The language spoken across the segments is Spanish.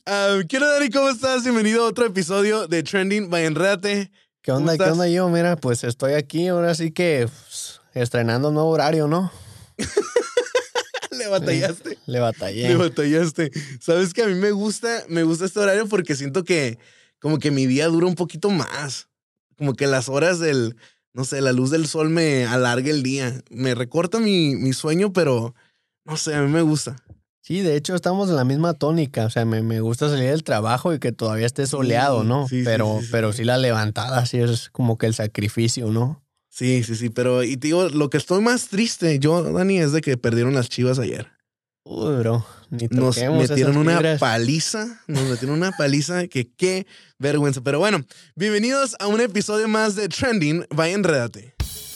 ¿Qué onda, Dani? ¿Cómo estás? Bienvenido a otro episodio de Trending by Enrédate. ¿Qué onda yo? Mira, pues estoy aquí, ahora sí que estrenando un nuevo horario, ¿no? ¿Le batallaste? Le batallé. Le batallaste. ¿Sabes que a mí me gusta este horario porque siento que como que mi día dura un poquito más? Como que las horas no sé, la luz del sol me alarga el día. Me recorta mi sueño, pero no sé, a mí me gusta. Sí, de hecho estamos en la misma tónica, o sea, me gusta salir del trabajo y que todavía esté soleado, ¿no? Sí, pero sí la levantada, sí es como que el sacrificio, ¿no? Sí, pero y te digo, lo que estoy más triste yo, Dani, es de que perdieron las Chivas ayer. Uy, bro, ni Nos toquemos metieron esas una fibras. paliza que qué vergüenza. Pero bueno, bienvenidos a un episodio más de Trending by Enrédate.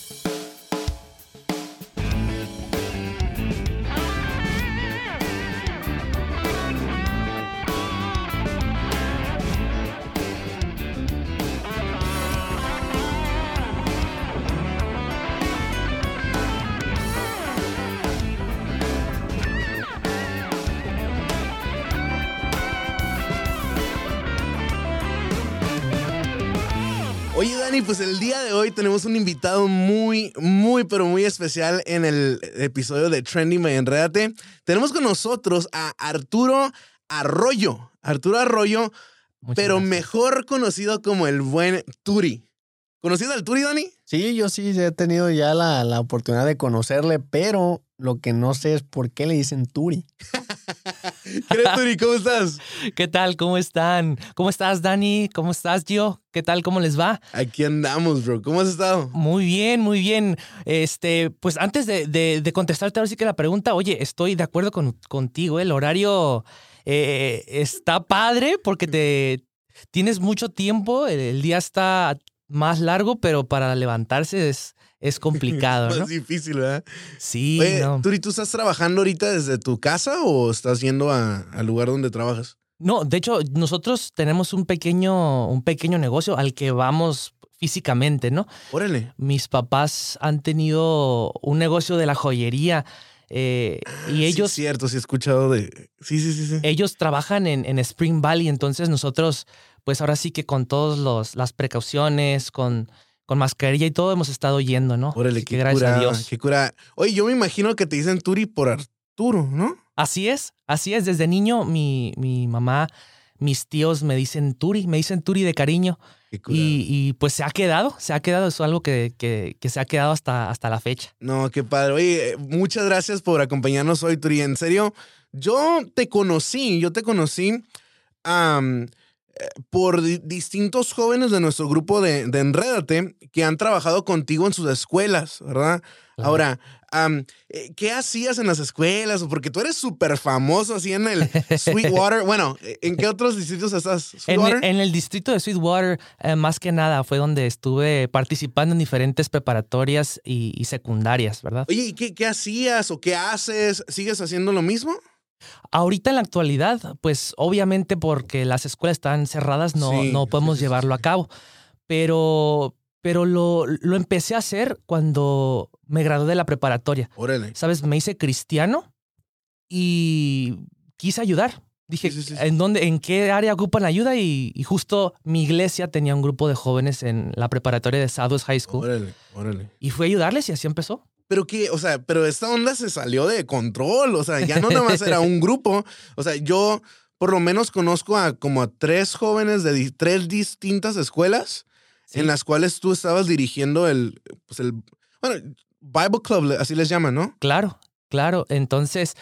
Oye, Dani, pues el día de hoy tenemos un invitado muy especial en el episodio de Trending by Enrédate. Tenemos con nosotros a Arturo Arroyo. Pero Gracias. mejor conocido como el buen Turi. ¿Conocido al Turi, Dani? Sí, yo sí he tenido ya la oportunidad de conocerle, pero lo que no sé es por qué le dicen Turi. ¿Qué eres, Turi? ¿Cómo estás? ¿Qué tal? ¿Cómo están? ¿Cómo estás, Dani? ¿Cómo estás, Gio? ¿Qué tal? ¿Cómo les va? Aquí andamos, bro. ¿Cómo has estado? Muy bien, muy bien. Pues antes de contestarte ahora sí que la pregunta, oye, estoy de acuerdo contigo. El horario está padre porque tienes mucho tiempo. El día está más largo, pero para levantarse es complicado, Es ¿no? más difícil, ¿verdad? Sí, Oye, no. Turi, ¿tú estás trabajando ahorita desde tu casa o estás yendo al lugar donde trabajas? No, de hecho, nosotros tenemos un pequeño negocio al que vamos físicamente, ¿no? Órale. Mis papás han tenido un negocio de la joyería y ellos, Sí, cierto, sí he escuchado de... Sí. ellos trabajan en Spring Valley, entonces nosotros, pues ahora sí que con todas las precauciones, con mascarilla y todo hemos estado yendo, ¿no? Órale, Así que qué gracias a cura, Dios. qué cura. Oye, yo me imagino que te dicen Turi por Arturo, ¿no? Así es. Desde niño mi mamá, mis tíos me dicen Turi de cariño. Qué cura. Y pues se ha quedado, es algo que se ha quedado hasta la fecha. No, qué padre. Oye, muchas gracias por acompañarnos hoy, Turi. En serio, yo te conocí am, por distintos jóvenes de nuestro grupo de Enrédate que han trabajado contigo en sus escuelas, ¿verdad? Claro. Ahora, ¿qué hacías en las escuelas? Porque tú eres súper famoso así en el Sweetwater. Bueno, ¿en qué otros distritos estás? ¿Sweetwater? En el distrito de Sweetwater, más que nada, fue donde estuve participando en diferentes preparatorias y secundarias, ¿verdad? Oye, ¿y qué hacías o qué haces? ¿Sigues haciendo lo mismo? Ahorita en la actualidad, pues obviamente porque las escuelas están cerradas, no podemos llevarlo a cabo. Pero lo empecé a hacer cuando me gradué de la preparatoria. Órale. ¿Sabes? Me hice cristiano y quise ayudar. Dije, Sí. ¿en qué área ocupan ayuda? Y justo mi iglesia tenía un grupo de jóvenes en la preparatoria de Southwest High School. Órale. Y fui a ayudarles y así empezó. Pero pero esta onda se salió de control. O sea, ya no nada más era un grupo. O sea, yo por lo menos conozco como a 3 jóvenes de 3 distintas escuelas en las cuales tú estabas dirigiendo bueno, Bible Club, así les llaman, ¿no? Claro. Entonces,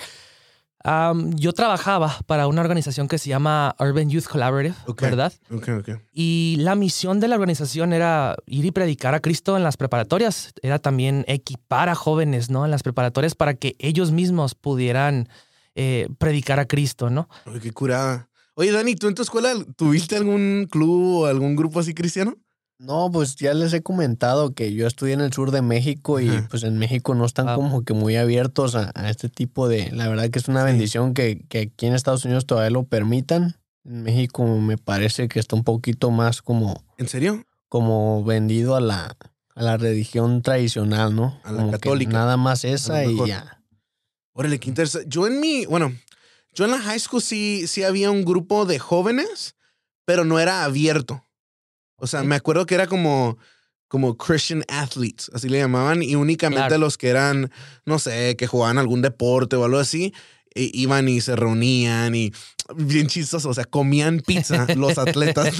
yo trabajaba para una organización que se llama Urban Youth Collaborative, ¿verdad? Ok. Y la misión de la organización era ir y predicar a Cristo en las preparatorias. Era también equipar a jóvenes, ¿no? En las preparatorias para que ellos mismos pudieran predicar a Cristo, ¿no? Oye, qué curada. Oye, Dani, ¿tú en tu escuela tuviste algún club o algún grupo así cristiano? No, pues ya les he comentado que yo estudié en el sur de México y pues en México no están como que muy abiertos a este tipo de... La verdad que es una bendición que aquí en Estados Unidos todavía lo permitan. En México me parece que está un poquito más como... ¿En serio? Como vendido a la religión tradicional, ¿no? A la como católica. Que nada más esa y ya. Órale, qué interesante. Yo en la high school sí había un grupo de jóvenes, pero no era abierto. O sea, me acuerdo que era como Christian athletes, así le llamaban, y únicamente los que eran, no sé, que jugaban algún deporte o algo así, iban y se reunían y bien chistoso, o sea, comían pizza los atletas.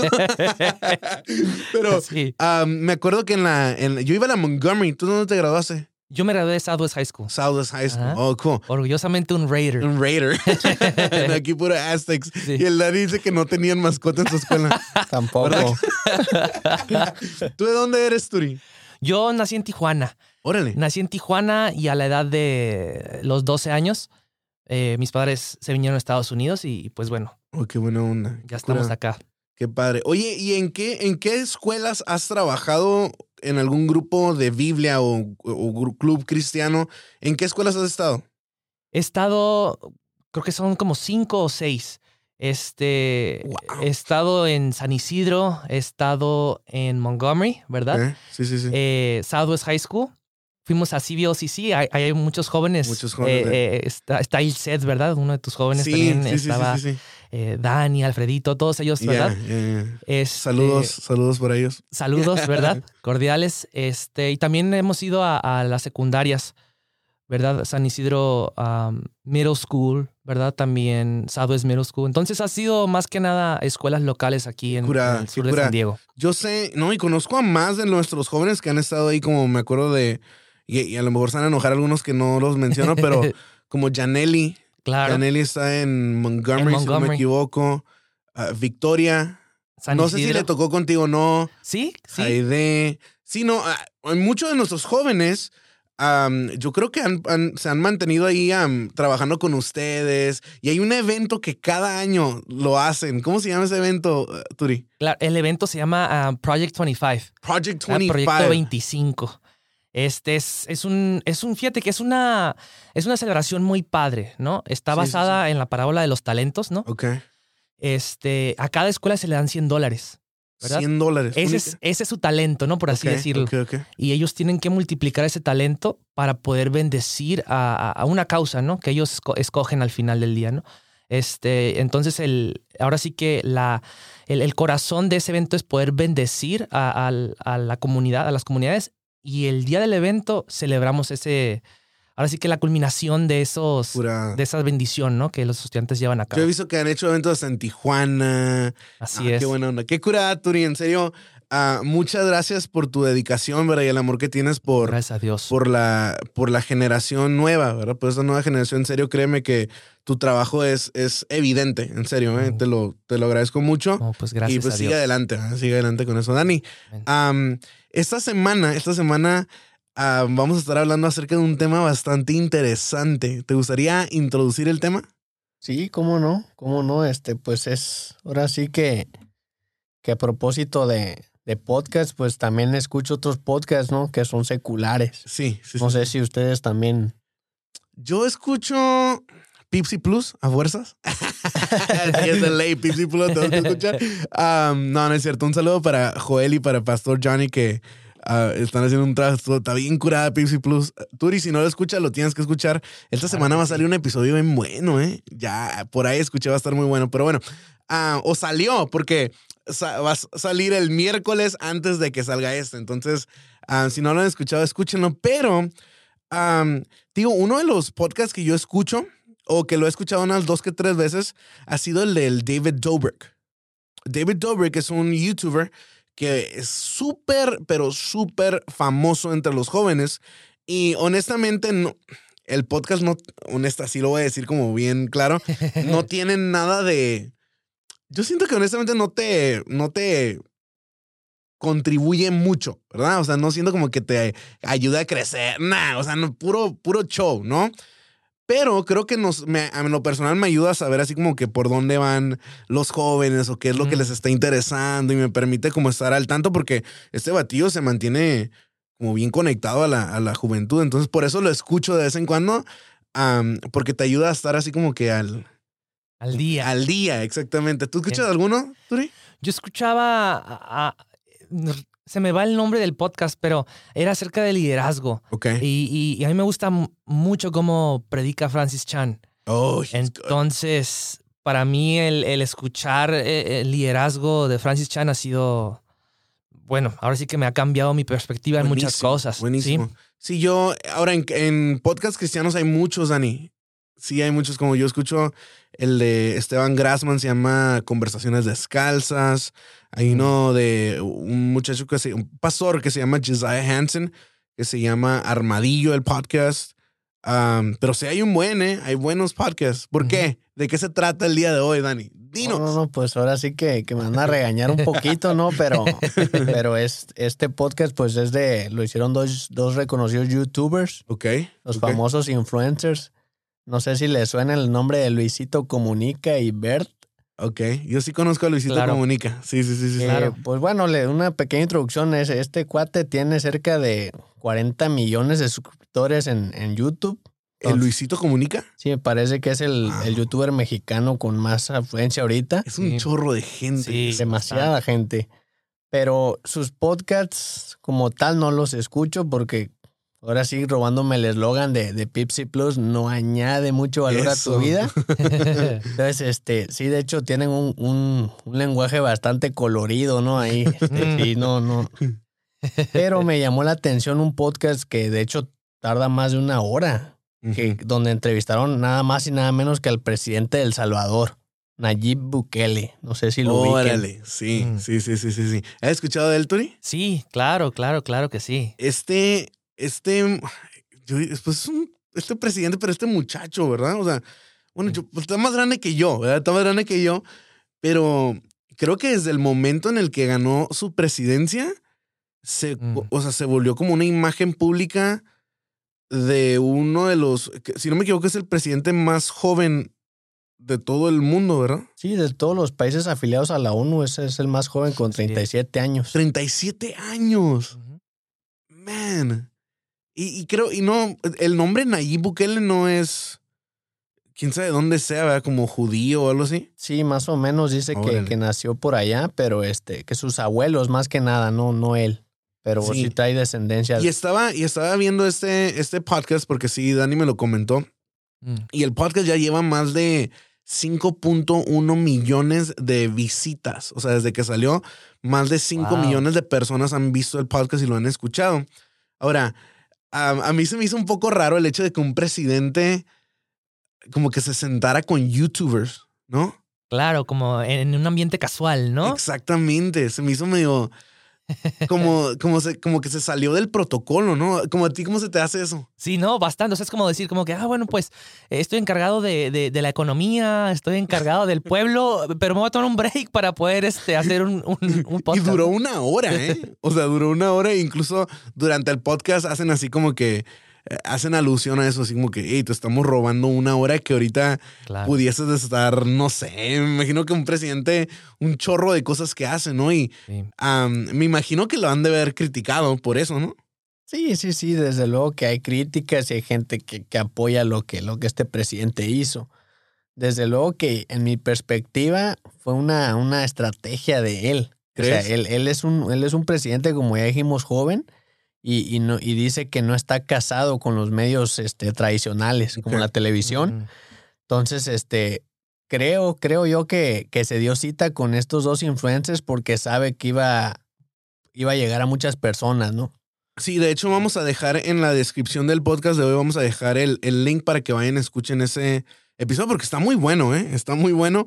Pero sí. Me acuerdo que yo iba a la Montgomery. ¿Tú dónde te graduaste? Yo me gradué de Southwest High School. Southwest High School. Ajá. Oh, cool. Orgullosamente un Raider. Un Raider. Aquí puro Aztecs. Sí. Y el Dani dice que no tenían mascota en su escuela. Tampoco. ¿Tú de dónde eres, Turi? Yo nací en Tijuana. Órale. Nací en Tijuana y a la edad de los 12 años, mis padres se vinieron a Estados Unidos y pues bueno. Oh, qué buena onda. Ya estamos acá. Qué padre. Oye, ¿y en qué escuelas has trabajado? ¿En algún grupo de Biblia o club cristiano? ¿En qué escuelas has estado? He estado, creo que son como 5 o 6. Wow. He estado en San Isidro, he estado en Montgomery, ¿verdad? Sí. Southwest High School. Fuimos a CBOCC, hay muchos jóvenes. Muchos jóvenes. Está il Seth, ¿verdad? Uno de tus jóvenes también. Estaba Dani, Alfredito, todos ellos, ¿verdad? Saludos por ellos. Saludos, ¿verdad? Cordiales. Y también hemos ido a las secundarias, ¿verdad? San Isidro Middle School, ¿verdad? También Southwest Middle School. Entonces ha sido más que nada escuelas locales aquí en el sur de San Diego. Yo sé, y conozco a más de nuestros jóvenes que han estado ahí, como me acuerdo de, y a lo mejor se van a enojar algunos que no los menciono, pero como Janelli. Claro. Janelli está en Montgomery, si no me equivoco. Victoria. San no Isidro. sé si le tocó contigo o no. Sí. Aide. Sí, no. Muchos de nuestros jóvenes, yo creo que se han mantenido ahí trabajando con ustedes. Y hay un evento que cada año lo hacen. ¿Cómo se llama ese evento, Turi? Claro, el evento se llama Project 25. Project 25. Proyecto 25. Fíjate que es una celebración muy padre, ¿no? Está basada en la parábola de los talentos, ¿no? Ok. A cada escuela se le dan $100, ¿verdad? $100. Ese es su talento, ¿no? Por así decirlo. Okay. Y ellos tienen que multiplicar ese talento para poder bendecir a una causa, ¿no? Que ellos escogen al final del día, ¿no? Entonces, ahora sí que el corazón de ese evento es poder bendecir a la comunidad, a las comunidades. Y el día del evento celebramos ahora sí que la culminación de esa bendición, ¿no? Que los estudiantes llevan a cabo. Yo he visto que han hecho eventos en Tijuana. Así es. Qué buena onda. Qué curada, Turi. En serio, muchas gracias por tu dedicación, ¿verdad? Y el amor que tienes gracias a Dios. por la generación nueva, ¿verdad? Por esa nueva generación. En serio, créeme que tu trabajo es evidente. En serio, ¿eh? Te lo agradezco mucho. No, pues gracias y pues a sigue Dios. adelante. Sigue adelante con eso. Dani, esta semana vamos a estar hablando acerca de un tema bastante interesante. ¿Te gustaría introducir el tema? Sí, cómo no, pues es, ahora sí que a propósito de podcast, pues también escucho otros podcasts, ¿no? Que son seculares. Sí. No sé si ustedes también. Yo escucho Pipsy Plus a fuerzas. Es de ley, Pipsy Plus, tengo que escuchar. No es cierto. Un saludo para Joel y para Pastor Johnny que están haciendo un trabajo. Está bien curada Pipsy Plus. Turi, si no lo escuchas, lo tienes que escuchar. Esta semana va a salir un episodio bien bueno, ¿eh? Ya por ahí escuché, va a estar muy bueno. Pero bueno, o salió porque va a salir el miércoles antes de que salga Entonces, si no lo han escuchado, escúchenlo. Pero, digo, uno de los podcasts que yo escucho o que lo he escuchado unas 2 que 3 veces ha sido el del David Dobrik. David Dobrik es un YouTuber que es súper, pero súper famoso entre los jóvenes. Y honestamente, no, el podcast no, así lo voy a decir como bien claro, no tiene nada de... Yo siento que honestamente no te contribuye mucho, ¿verdad? O sea, no siento como que te ayuda a crecer. Nah, o sea, no, puro show, ¿no? Pero creo que en lo personal me ayuda a saber así como que por dónde van los jóvenes o qué es lo que les está interesando y me permite como estar al tanto porque este batillo se mantiene como bien conectado a la juventud. Entonces por eso lo escucho de vez en cuando porque te ayuda a estar así como que al día. Al día, exactamente. ¿Tú escuchas alguno, Turi? Yo escuchaba se me va el nombre del podcast, pero era acerca de liderazgo. Ok. Y a mí me gusta mucho cómo predica Francis Chan. Oh, Entonces, para mí el escuchar el liderazgo de Francis Chan ha sido, bueno, ahora sí que me ha cambiado mi perspectiva en muchas cosas. Buenísimo. Sí, yo, ahora en podcasts cristianos hay muchos, Dani. Sí, hay muchos, como yo escucho el de Esteban Grassman, se llama Conversaciones Descalzas. Hay uno de un muchacho un pastor que se llama Josiah Hansen, que se llama Armadillo el podcast. Pero sí hay hay buenos podcasts. ¿Por qué? ¿De qué se trata el día de hoy, Dani? Dinos. No, pues ahora sí que me van a regañar un poquito, ¿no? Pero este podcast pues lo hicieron dos reconocidos youtubers. Ok. Los famosos influencers. No sé si les suena el nombre de Luisito Comunica y Bert. Ok, yo sí conozco a Luisito Comunica. Sí. Claro. Pues bueno, una pequeña introducción es, este cuate tiene cerca de 40 millones de suscriptores en YouTube. ¿El Luisito Comunica? Sí, me parece que es el youtuber mexicano con más afluencia ahorita. Es un chorro de gente. Sí, demasiada gente. Pero sus podcasts como tal no los escucho porque ahora sí, robándome el eslogan de Pepsi Plus, no añade mucho valor a tu vida. Entonces, sí, de hecho, tienen un lenguaje bastante colorido, ¿no? Ahí, sí, no. Pero me llamó la atención un podcast que, de hecho, tarda más de una hora, donde entrevistaron nada más y nada menos que al presidente de El Salvador, Nayib Bukele. No sé si lo ubiquen. Órale, sí. ¿Has escuchado de él, Tony? Sí, claro que sí. Este presidente, pero este muchacho, ¿verdad? O sea, bueno, pues está más grande que yo, ¿verdad? Está más grande que yo, pero creo que desde el momento en el que ganó su presidencia, se volvió como una imagen pública de uno de los, si no me equivoco, es el presidente más joven de todo el mundo, ¿verdad? Sí, de todos los países afiliados a la ONU, ese es el más joven con 37 años. 37 años. Man. Y creo, no, el nombre Nayib Bukele no es, quién sabe dónde sea, ¿verdad? Como judío o algo así. Sí, más o menos dice que nació por allá, pero que sus abuelos más que nada, no él. Pero sí trae descendencia. Y estaba viendo este podcast porque sí, Dani me lo comentó. Y el podcast ya lleva más de 5.1 millones de visitas. O sea, desde que salió, más de 5 millones de personas han visto el podcast y lo han escuchado. Ahora, a mí se me hizo un poco raro el hecho de que un presidente como que se sentara con YouTubers, ¿no? Claro, como en un ambiente casual, ¿no? Exactamente. Se me hizo medio como que se salió del protocolo, ¿no? Como a ti, ¿cómo se te hace eso? Sí, no, bastante. O sea, es como decir, como que, bueno, pues estoy encargado de la economía, estoy encargado del pueblo, pero me voy a tomar un break para poder hacer un podcast. Y duró una hora, ¿eh? O sea, duró una hora e incluso durante el podcast hacen así como que hacen alusión a eso, así como que, hey, te estamos robando una hora que ahorita pudieses estar, no sé, me imagino que un presidente, un chorro de cosas que hace, ¿no? Y me imagino que lo han de haber criticado por eso, ¿no? Sí, desde luego que hay críticas y hay gente que apoya lo que este presidente hizo. Desde luego que en mi perspectiva fue una estrategia de él. ¿Crees? O sea, él es un presidente, como ya dijimos, joven. Y dice que no está casado con los medios tradicionales, como la televisión. Entonces, creo yo que se dio cita con estos dos influencers porque sabe que iba a llegar a muchas personas, ¿no? Sí, de hecho vamos a dejar en la descripción del podcast de hoy, vamos a dejar el link para que vayan y escuchen ese episodio porque está muy bueno, ¿eh? Está muy bueno.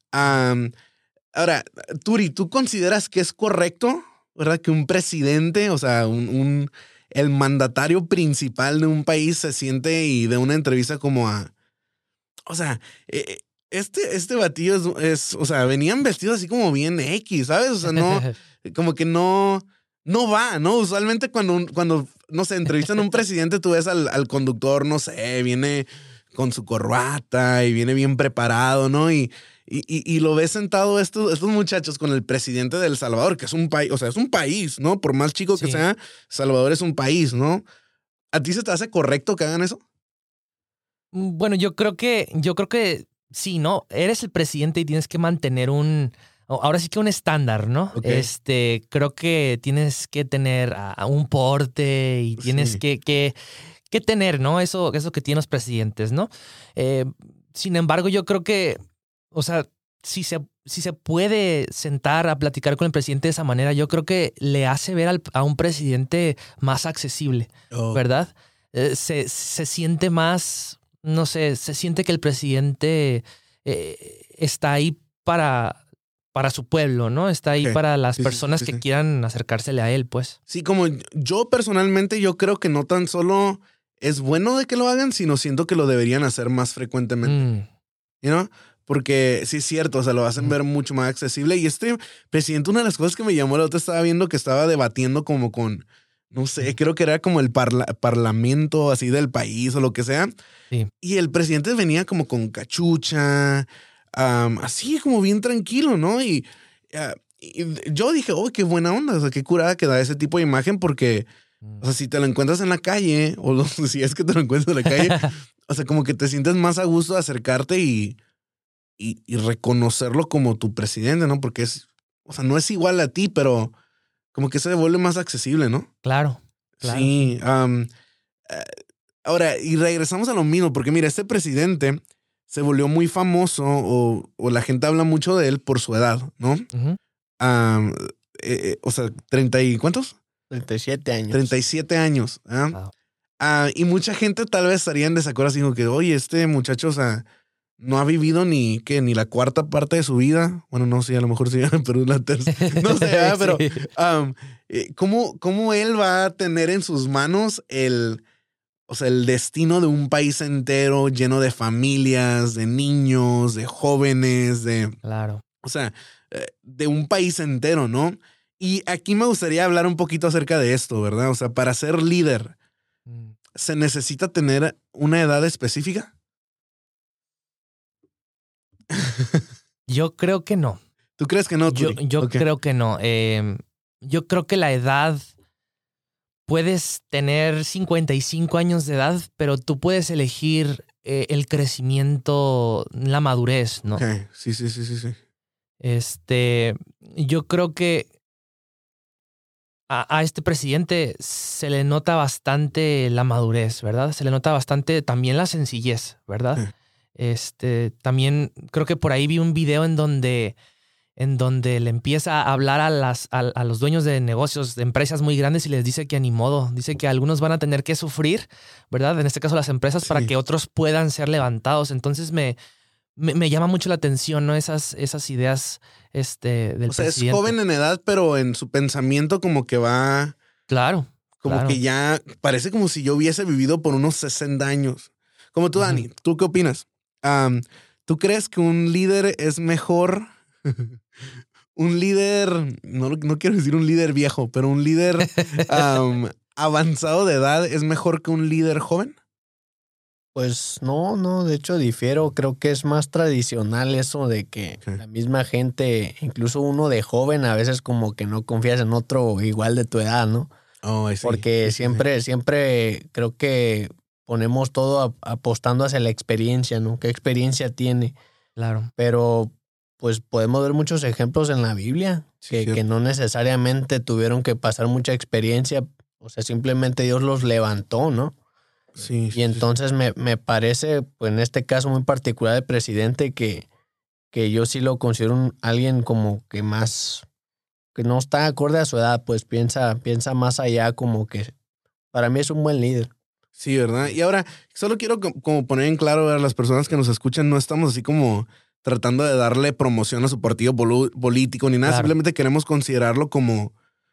Ahora, Turi, ¿tú consideras que es correcto, verdad, que un presidente, o sea, el mandatario principal de un país se siente y de una entrevista como a... O sea, este batillo o sea, venían vestidos así como bien X, ¿sabes? O sea, no, como que no va, ¿no? Usualmente cuando no sé, entrevistan a un presidente, tú ves al conductor, no sé, viene con su corbata y viene bien preparado, ¿no? Y lo ves sentado estos muchachos con el presidente de El Salvador, que es un país, o sea, es un país, ¿no? Por más chico que sea, Salvador es un país, ¿no? ¿A ti se te hace correcto que hagan eso? Bueno, yo creo que sí, ¿no? Eres el presidente y tienes que mantener ahora sí que un estándar, ¿no? Okay. Creo que tienes que tener un porte y tienes que tener, ¿no? Eso que tienen los presidentes, ¿no? Sin embargo, yo creo que, o sea, si se puede sentar a platicar con el presidente de esa manera, yo creo que le hace ver a un presidente más accesible, ¿verdad? Se siente más, no sé, se siente que el presidente está ahí para su pueblo, ¿no? Está ahí para las personas que quieran acercársele a él, pues. Sí, como yo personalmente, yo creo que no tan solo es bueno de que lo hagan, sino siento que lo deberían hacer más frecuentemente. ¿You know? Porque sí es cierto, o sea, lo hacen ver mucho más accesible. Y este presidente, una de las cosas que me llamó la otra, estaba viendo que estaba debatiendo como con, no sé, creo que era como el parlamento así del país o lo que sea. Sí. Y el presidente venía como con cachucha, así como bien tranquilo, ¿no? Y yo dije, oh, qué buena onda, o sea, qué curada que da ese tipo de imagen porque, o sea, si te lo encuentras en la calle, o si es que te lo encuentras en la calle, o sea, como que te sientes más a gusto de acercarte y reconocerlo como tu presidente, ¿no? Porque o sea, no es igual a ti, pero como que se vuelve más accesible, ¿no? Claro. Sí. Ahora, y regresamos a lo mismo, porque mira, este presidente se volvió muy famoso o la gente habla mucho de él por su edad, ¿no? O sea, ¿30 y cuántos? 37 años. 37 años. Wow. Y mucha gente tal vez estaría en desacuerdo así como que, oye, este muchacho, o sea, no ha vivido ni la cuarta parte de su vida. Bueno, no sé, a lo mejor sí, pero la tercera. No sé, pero ¿cómo él va a tener en sus manos el destino de un país entero lleno de familias, de niños, de jóvenes, Claro. O sea, de un país entero, ¿no? Y aquí me gustaría hablar un poquito acerca de esto, ¿verdad? O sea, para ser líder, ¿se necesita tener una edad específica? Yo creo que no. ¿Tú crees que no, Turi? Yo creo que no. Yo creo que la edad, puedes tener 55 años de edad, pero tú puedes elegir el crecimiento, la madurez, ¿no? Okay. Sí. Yo creo que a este presidente se le nota bastante la madurez, ¿verdad? Se le nota bastante también la sencillez, ¿verdad? También creo que por ahí vi un video en donde le empieza a hablar a los dueños de negocios, de empresas muy grandes y les dice que ni modo, dice que algunos van a tener que sufrir, ¿verdad? En este caso las empresas, para que otros puedan ser levantados. Entonces me llama mucho la atención, ¿no? Esas ideas del presidente. O sea, es joven en edad, pero en su pensamiento como que va... Claro. Como que ya parece como si yo hubiese vivido por unos 60 años. Como tú, Dani, ¿tú qué opinas? ¿Tú crees que un líder es mejor... un líder, no quiero decir un líder viejo, pero un líder avanzado de edad es mejor que un líder joven? Pues no, de hecho difiero. Creo que es más tradicional eso de que la misma gente, incluso uno de joven, a veces como que no confías en otro igual de tu edad, ¿no? Oh, sí, porque siempre creo que ponemos todo apostando hacia la experiencia, ¿no? ¿Qué experiencia tiene? Claro. Pero pues podemos ver muchos ejemplos en la Biblia que no necesariamente tuvieron que pasar mucha experiencia. O sea, simplemente Dios los levantó, ¿no? Sí. Y entonces me parece, pues en este caso muy particular del presidente, que yo sí lo considero alguien como que más, que no está acorde a su edad, pues piensa más allá, como que para mí es un buen líder. Sí, ¿verdad? Y ahora, solo quiero como poner en claro a las personas que nos escuchan, no estamos así como tratando de darle promoción a su partido político ni nada, Claro. Simplemente queremos considerarlo como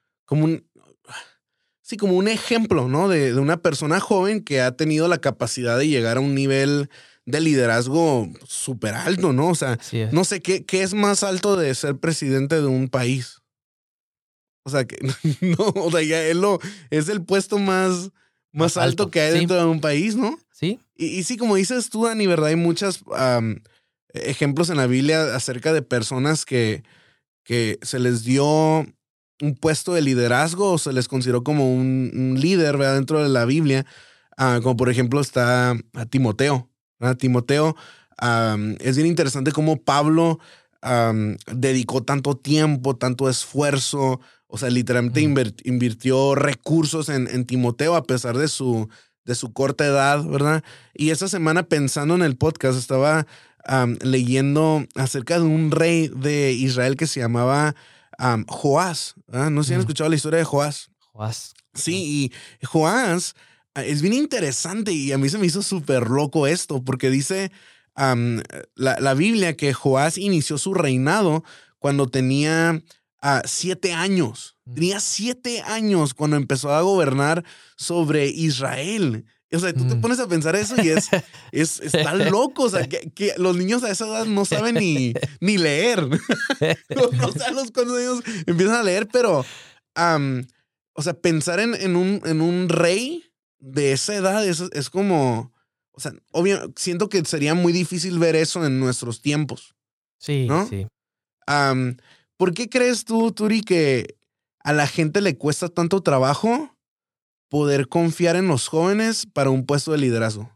un ejemplo, ¿no? De una persona joven que ha tenido la capacidad de llegar a un nivel de liderazgo súper alto, ¿no? O sea, no sé, ¿qué es más alto de ser presidente de un país? O sea, que no, o sea, ya es el puesto más alto que hay dentro de un país, ¿no? Sí. Y sí, como dices tú, Dani, ¿verdad? Hay muchos ejemplos en la Biblia acerca de personas que se les dio un puesto de liderazgo o se les consideró como un líder, ¿verdad? Dentro de la Biblia. Como por ejemplo está a Timoteo, ¿verdad? Timoteo, es bien interesante cómo Pablo dedicó tanto tiempo, tanto esfuerzo, o sea, literalmente invirtió recursos en Timoteo a pesar de su su corta edad, ¿verdad? Y esta semana pensando en el podcast estaba leyendo acerca de un rey de Israel que se llamaba Joás. No sé si han escuchado la historia de Joás. Joás. Sí, y Joás es bien interesante y a mí se me hizo súper loco esto porque dice la Biblia que Joás inició su reinado cuando tenía 7 años. Tenía 7 años cuando empezó a gobernar sobre Israel. O sea, tú te pones a pensar eso y está loco. O sea, que los niños a esa edad no saben ni leer. No saben los cuántos años empiezan a leer, pero, o sea, pensar en un rey de esa edad es como, o sea, obvio, siento que sería muy difícil ver eso en nuestros tiempos. Sí, ¿no? sí. ¿Por qué crees tú, Turi, que a la gente le cuesta tanto trabajo poder confiar en los jóvenes para un puesto de liderazgo?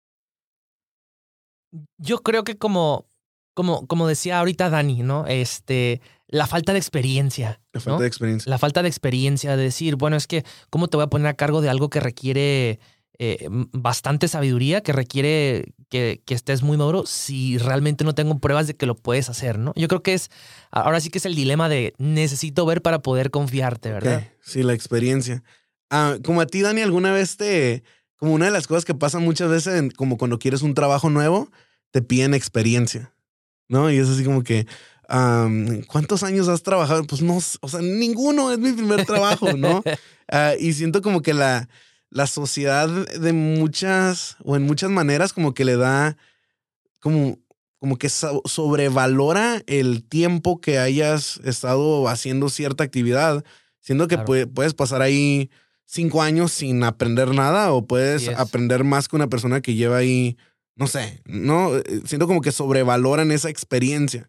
Yo creo que como decía ahorita Dani, ¿no? La falta de experiencia. La falta de experiencia. La falta de experiencia de decir, bueno, es que ¿cómo te voy a poner a cargo de algo que requiere bastante sabiduría, que requiere que estés muy maduro si realmente no tengo pruebas de que lo puedes hacer, ¿no? Yo creo que ahora sí que es el dilema de necesito ver para poder confiarte, ¿verdad? Okay. Sí, la experiencia. Como a ti, Dani, alguna vez como una de las cosas que pasan muchas veces, como cuando quieres un trabajo nuevo, te piden experiencia, ¿no? Y es así como que, ¿cuántos años has trabajado? Pues no, o sea, ninguno, es mi primer trabajo, ¿no? Y siento como que la sociedad de muchas, o en muchas maneras, como que le da, como que sobrevalora el tiempo que hayas estado haciendo cierta actividad. Siento que Claro. puedes pasar ahí 5 años sin aprender nada o puedes aprender más que una persona que lleva ahí, no sé, ¿no? Siento como que sobrevaloran esa experiencia.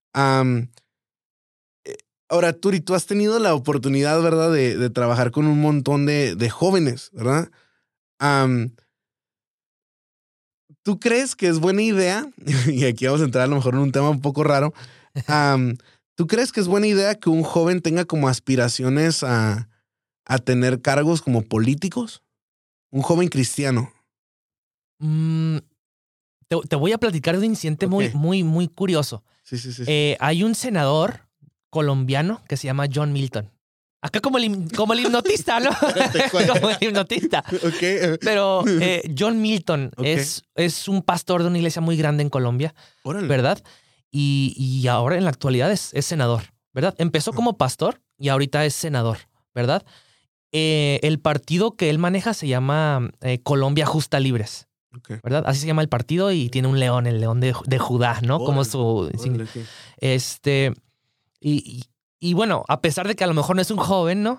Ahora, Turi, tú has tenido la oportunidad, ¿verdad?, de trabajar con un montón de jóvenes, ¿verdad? ¿Tú crees que es buena idea? Y aquí vamos a entrar a lo mejor en un tema un poco raro. ¿Tú crees que es buena idea que un joven tenga como aspiraciones a tener cargos como políticos? Un joven cristiano. Te voy a platicar de un incidente muy curioso. Sí. Hay un senador colombiano que se llama John Milton. Acá como el hipnotista, ¿no? Como el hipnotista. Okay. Pero John Milton es un pastor de una iglesia muy grande en Colombia, Órale. ¿verdad? Y ahora en la actualidad es senador, ¿verdad? Empezó como pastor y ahorita es senador, ¿verdad? El partido que él maneja se llama Colombia Justa Libres, ¿verdad? Así se llama el partido y tiene un león, el león de Judá, ¿no? Órale. Como su... Okay. Y bueno, a pesar de que a lo mejor no es un joven, ¿no?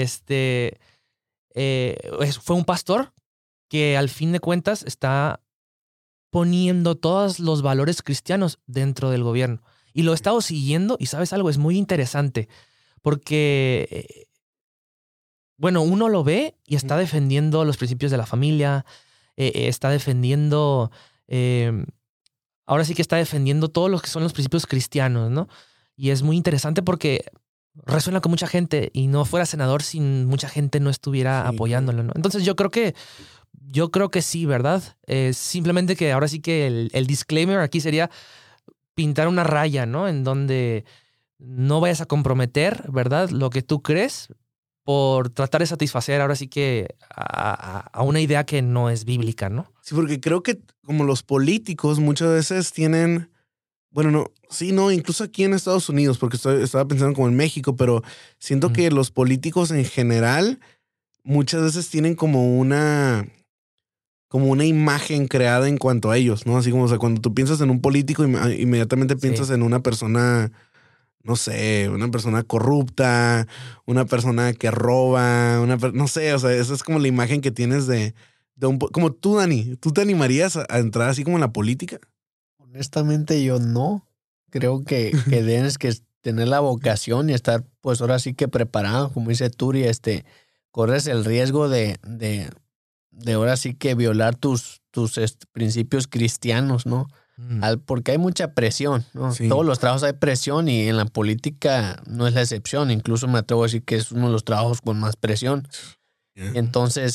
Fue un pastor que al fin de cuentas está poniendo todos los valores cristianos dentro del gobierno. Y lo he estado siguiendo y ¿sabes algo? Es muy interesante porque, bueno, uno lo ve y está defendiendo los principios de la familia, está defendiendo, ahora sí que está defendiendo todos los que son los principios cristianos, ¿no? Y es muy interesante porque resuena con mucha gente y no fuera senador si mucha gente no estuviera apoyándolo, ¿no? Entonces yo creo que sí, ¿verdad? Simplemente que ahora sí que el disclaimer aquí sería pintar una raya, ¿no? En donde no vayas a comprometer, ¿verdad? Lo que tú crees por tratar de satisfacer ahora sí que a una idea que no es bíblica, ¿no? Sí, porque creo que como los políticos muchas veces tienen... Bueno, incluso aquí en Estados Unidos, porque estaba pensando como en México, pero siento que los políticos en general muchas veces tienen como una imagen creada en cuanto a ellos, ¿no? Así como, o sea, cuando tú piensas en un político, inmediatamente piensas en una persona, no sé, una persona corrupta, una persona que roba, no sé, o sea, esa es como la imagen que tienes de como tú, Dani. ¿Tú te animarías a entrar así como en la política? Honestamente yo no. Creo que tienes que tener la vocación y estar pues ahora sí que preparado. Como dice Turi, corres el riesgo de ahora sí que violar tus principios cristianos, ¿no? Porque hay mucha presión, ¿no? Sí. Todos los trabajos hay presión y en la política no es la excepción. Incluso me atrevo a decir que es uno de los trabajos con más presión. Yeah. Entonces,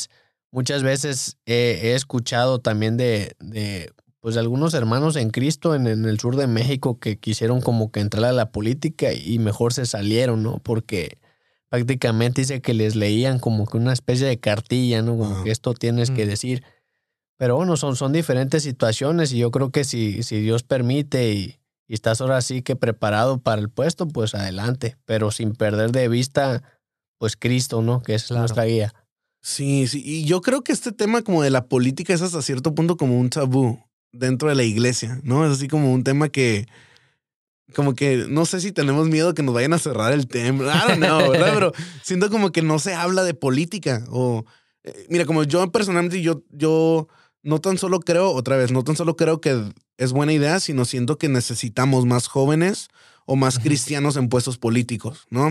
muchas veces he escuchado también pues de algunos hermanos en Cristo en el sur de México que quisieron como que entrar a la política y mejor se salieron, ¿no? Porque prácticamente dice que les leían como que una especie de cartilla, ¿no? Como que esto tienes que decir. Pero bueno, son diferentes situaciones y yo creo que si Dios permite y estás ahora sí que preparado para el puesto, pues adelante. Pero sin perder de vista, pues Cristo, ¿no? Que es nuestra guía. Sí. Y yo creo que este tema como de la política es hasta cierto punto como un tabú dentro de la iglesia, ¿no? Es así como un tema que como que no sé si tenemos miedo que nos vayan a cerrar el templo. I don't know, ¿verdad? Pero siento como que no se habla de política. O mira, como yo personalmente, yo no tan solo creo que es buena idea, sino siento que necesitamos más jóvenes o más cristianos en puestos políticos, ¿no?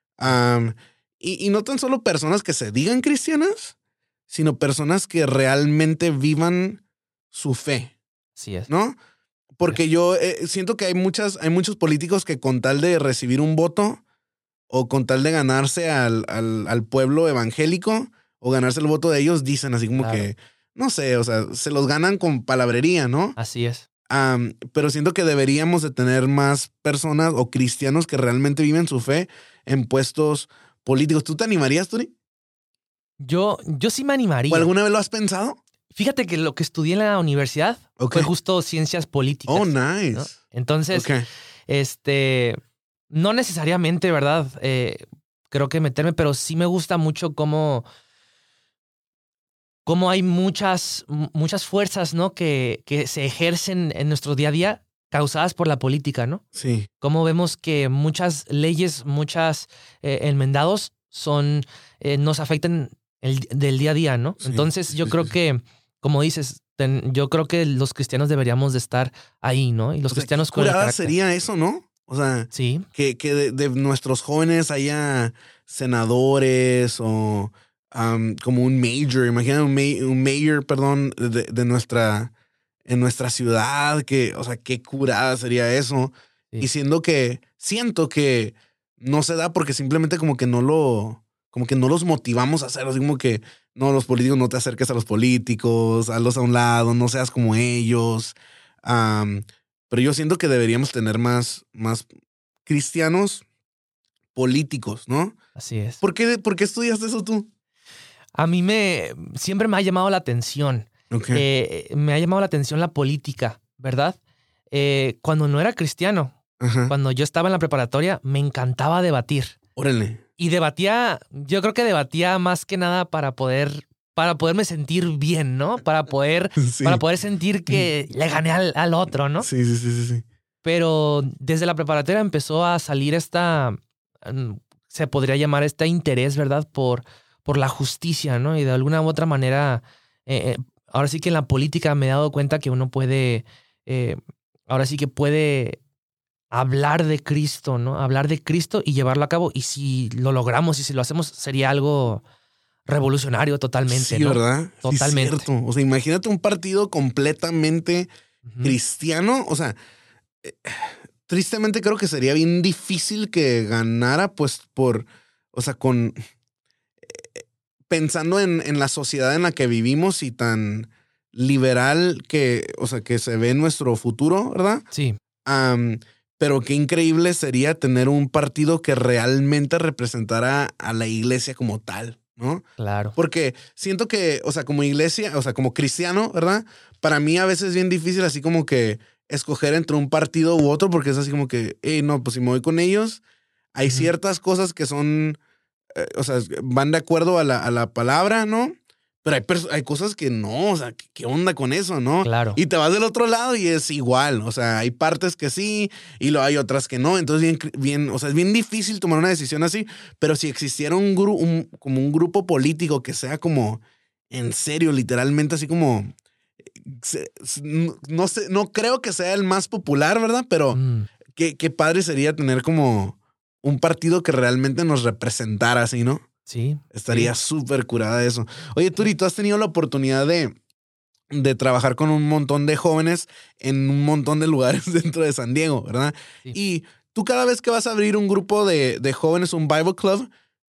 Y no tan solo personas que se digan cristianas, sino personas que realmente vivan su fe. Sí es. ¿No? Porque yo siento que hay muchos políticos que con tal de recibir un voto o con tal de ganarse al pueblo evangélico o ganarse el voto de ellos, dicen así como que, no sé, o sea, se los ganan con palabrería, ¿no? Así es. Pero siento que deberíamos de tener más personas o cristianos que realmente viven su fe en puestos políticos. ¿Tú te animarías, Turi? Yo sí me animaría. ¿O alguna vez lo has pensado? Fíjate que lo que estudié en la universidad fue justo ciencias políticas. Oh, nice. ¿no? Entonces, no necesariamente, ¿verdad? Creo que meterme, pero sí me gusta mucho cómo hay muchas fuerzas, ¿no? Que se ejercen en nuestro día a día causadas por la política, ¿no? Sí. Cómo vemos que muchas leyes, muchas enmendados nos afectan del día a día, ¿no? Sí, entonces yo creo que, como dices, yo creo que los cristianos deberíamos de estar ahí, ¿no? Y los cristianos con el carácter. Sería eso, ¿no? O sea, sí. que de nuestros jóvenes haya senadores o como un mayor, imagina un mayor, perdón, en nuestra ciudad, que, o sea, qué curada sería eso. Sí. Y siento que no se da porque simplemente como que no los motivamos a hacerlo, así como que no, los políticos, no te acerques a los políticos, hazlos a un lado, no seas como ellos. Pero yo siento que deberíamos tener más cristianos políticos, ¿no? Así es. ¿Por qué estudiaste eso tú? A mí siempre me ha llamado la atención. Okay. Me ha llamado la atención la política, ¿verdad? Cuando no era cristiano, cuando yo estaba en la preparatoria, me encantaba debatir. Órale. Y yo creo que debatía más que nada para poderme sentir bien, ¿no? Para poder sentir que le gané al otro, ¿no? Sí. Pero desde la preparatoria empezó a salir se podría llamar este interés, ¿verdad? Por la justicia, ¿no? Y de alguna u otra manera, ahora sí que en la política me he dado cuenta que uno puede, ahora sí que puede hablar de Cristo, ¿no? Hablar de Cristo y llevarlo a cabo. Y si lo logramos y si lo hacemos, sería algo revolucionario totalmente, sí, ¿no? ¿verdad? Totalmente. Sí, cierto. O sea, imagínate un partido completamente cristiano. O sea, tristemente creo que sería bien difícil que ganara, pues, pensando en la sociedad en la que vivimos y tan liberal que se ve en nuestro futuro, ¿verdad? Sí. Pero qué increíble sería tener un partido que realmente representara a la iglesia como tal, ¿no? Claro. Porque siento que, o sea, como iglesia, o sea, como cristiano, ¿verdad? Para mí a veces es bien difícil así como que escoger entre un partido u otro, porque es así como que, no, pues si me voy con ellos, hay ciertas cosas que son, o sea, van de acuerdo a la palabra, ¿no? Pero hay cosas que no, o sea, ¿qué onda con eso, no? Claro. Y te vas del otro lado y es igual, o sea, hay partes que sí y luego hay otras que no. Entonces, bien, o sea, es bien difícil tomar una decisión así, pero si existiera como un grupo político que sea como, en serio, literalmente así como, no sé, no creo que sea el más popular, ¿verdad? Pero qué padre sería tener como un partido que realmente nos representara así, ¿no? Sí. Estaría súper curada eso. Oye, Turi, tú has tenido la oportunidad de trabajar con un montón de jóvenes en un montón de lugares dentro de San Diego, ¿verdad? Sí. Y tú cada vez que vas a abrir un grupo de jóvenes, un Bible Club,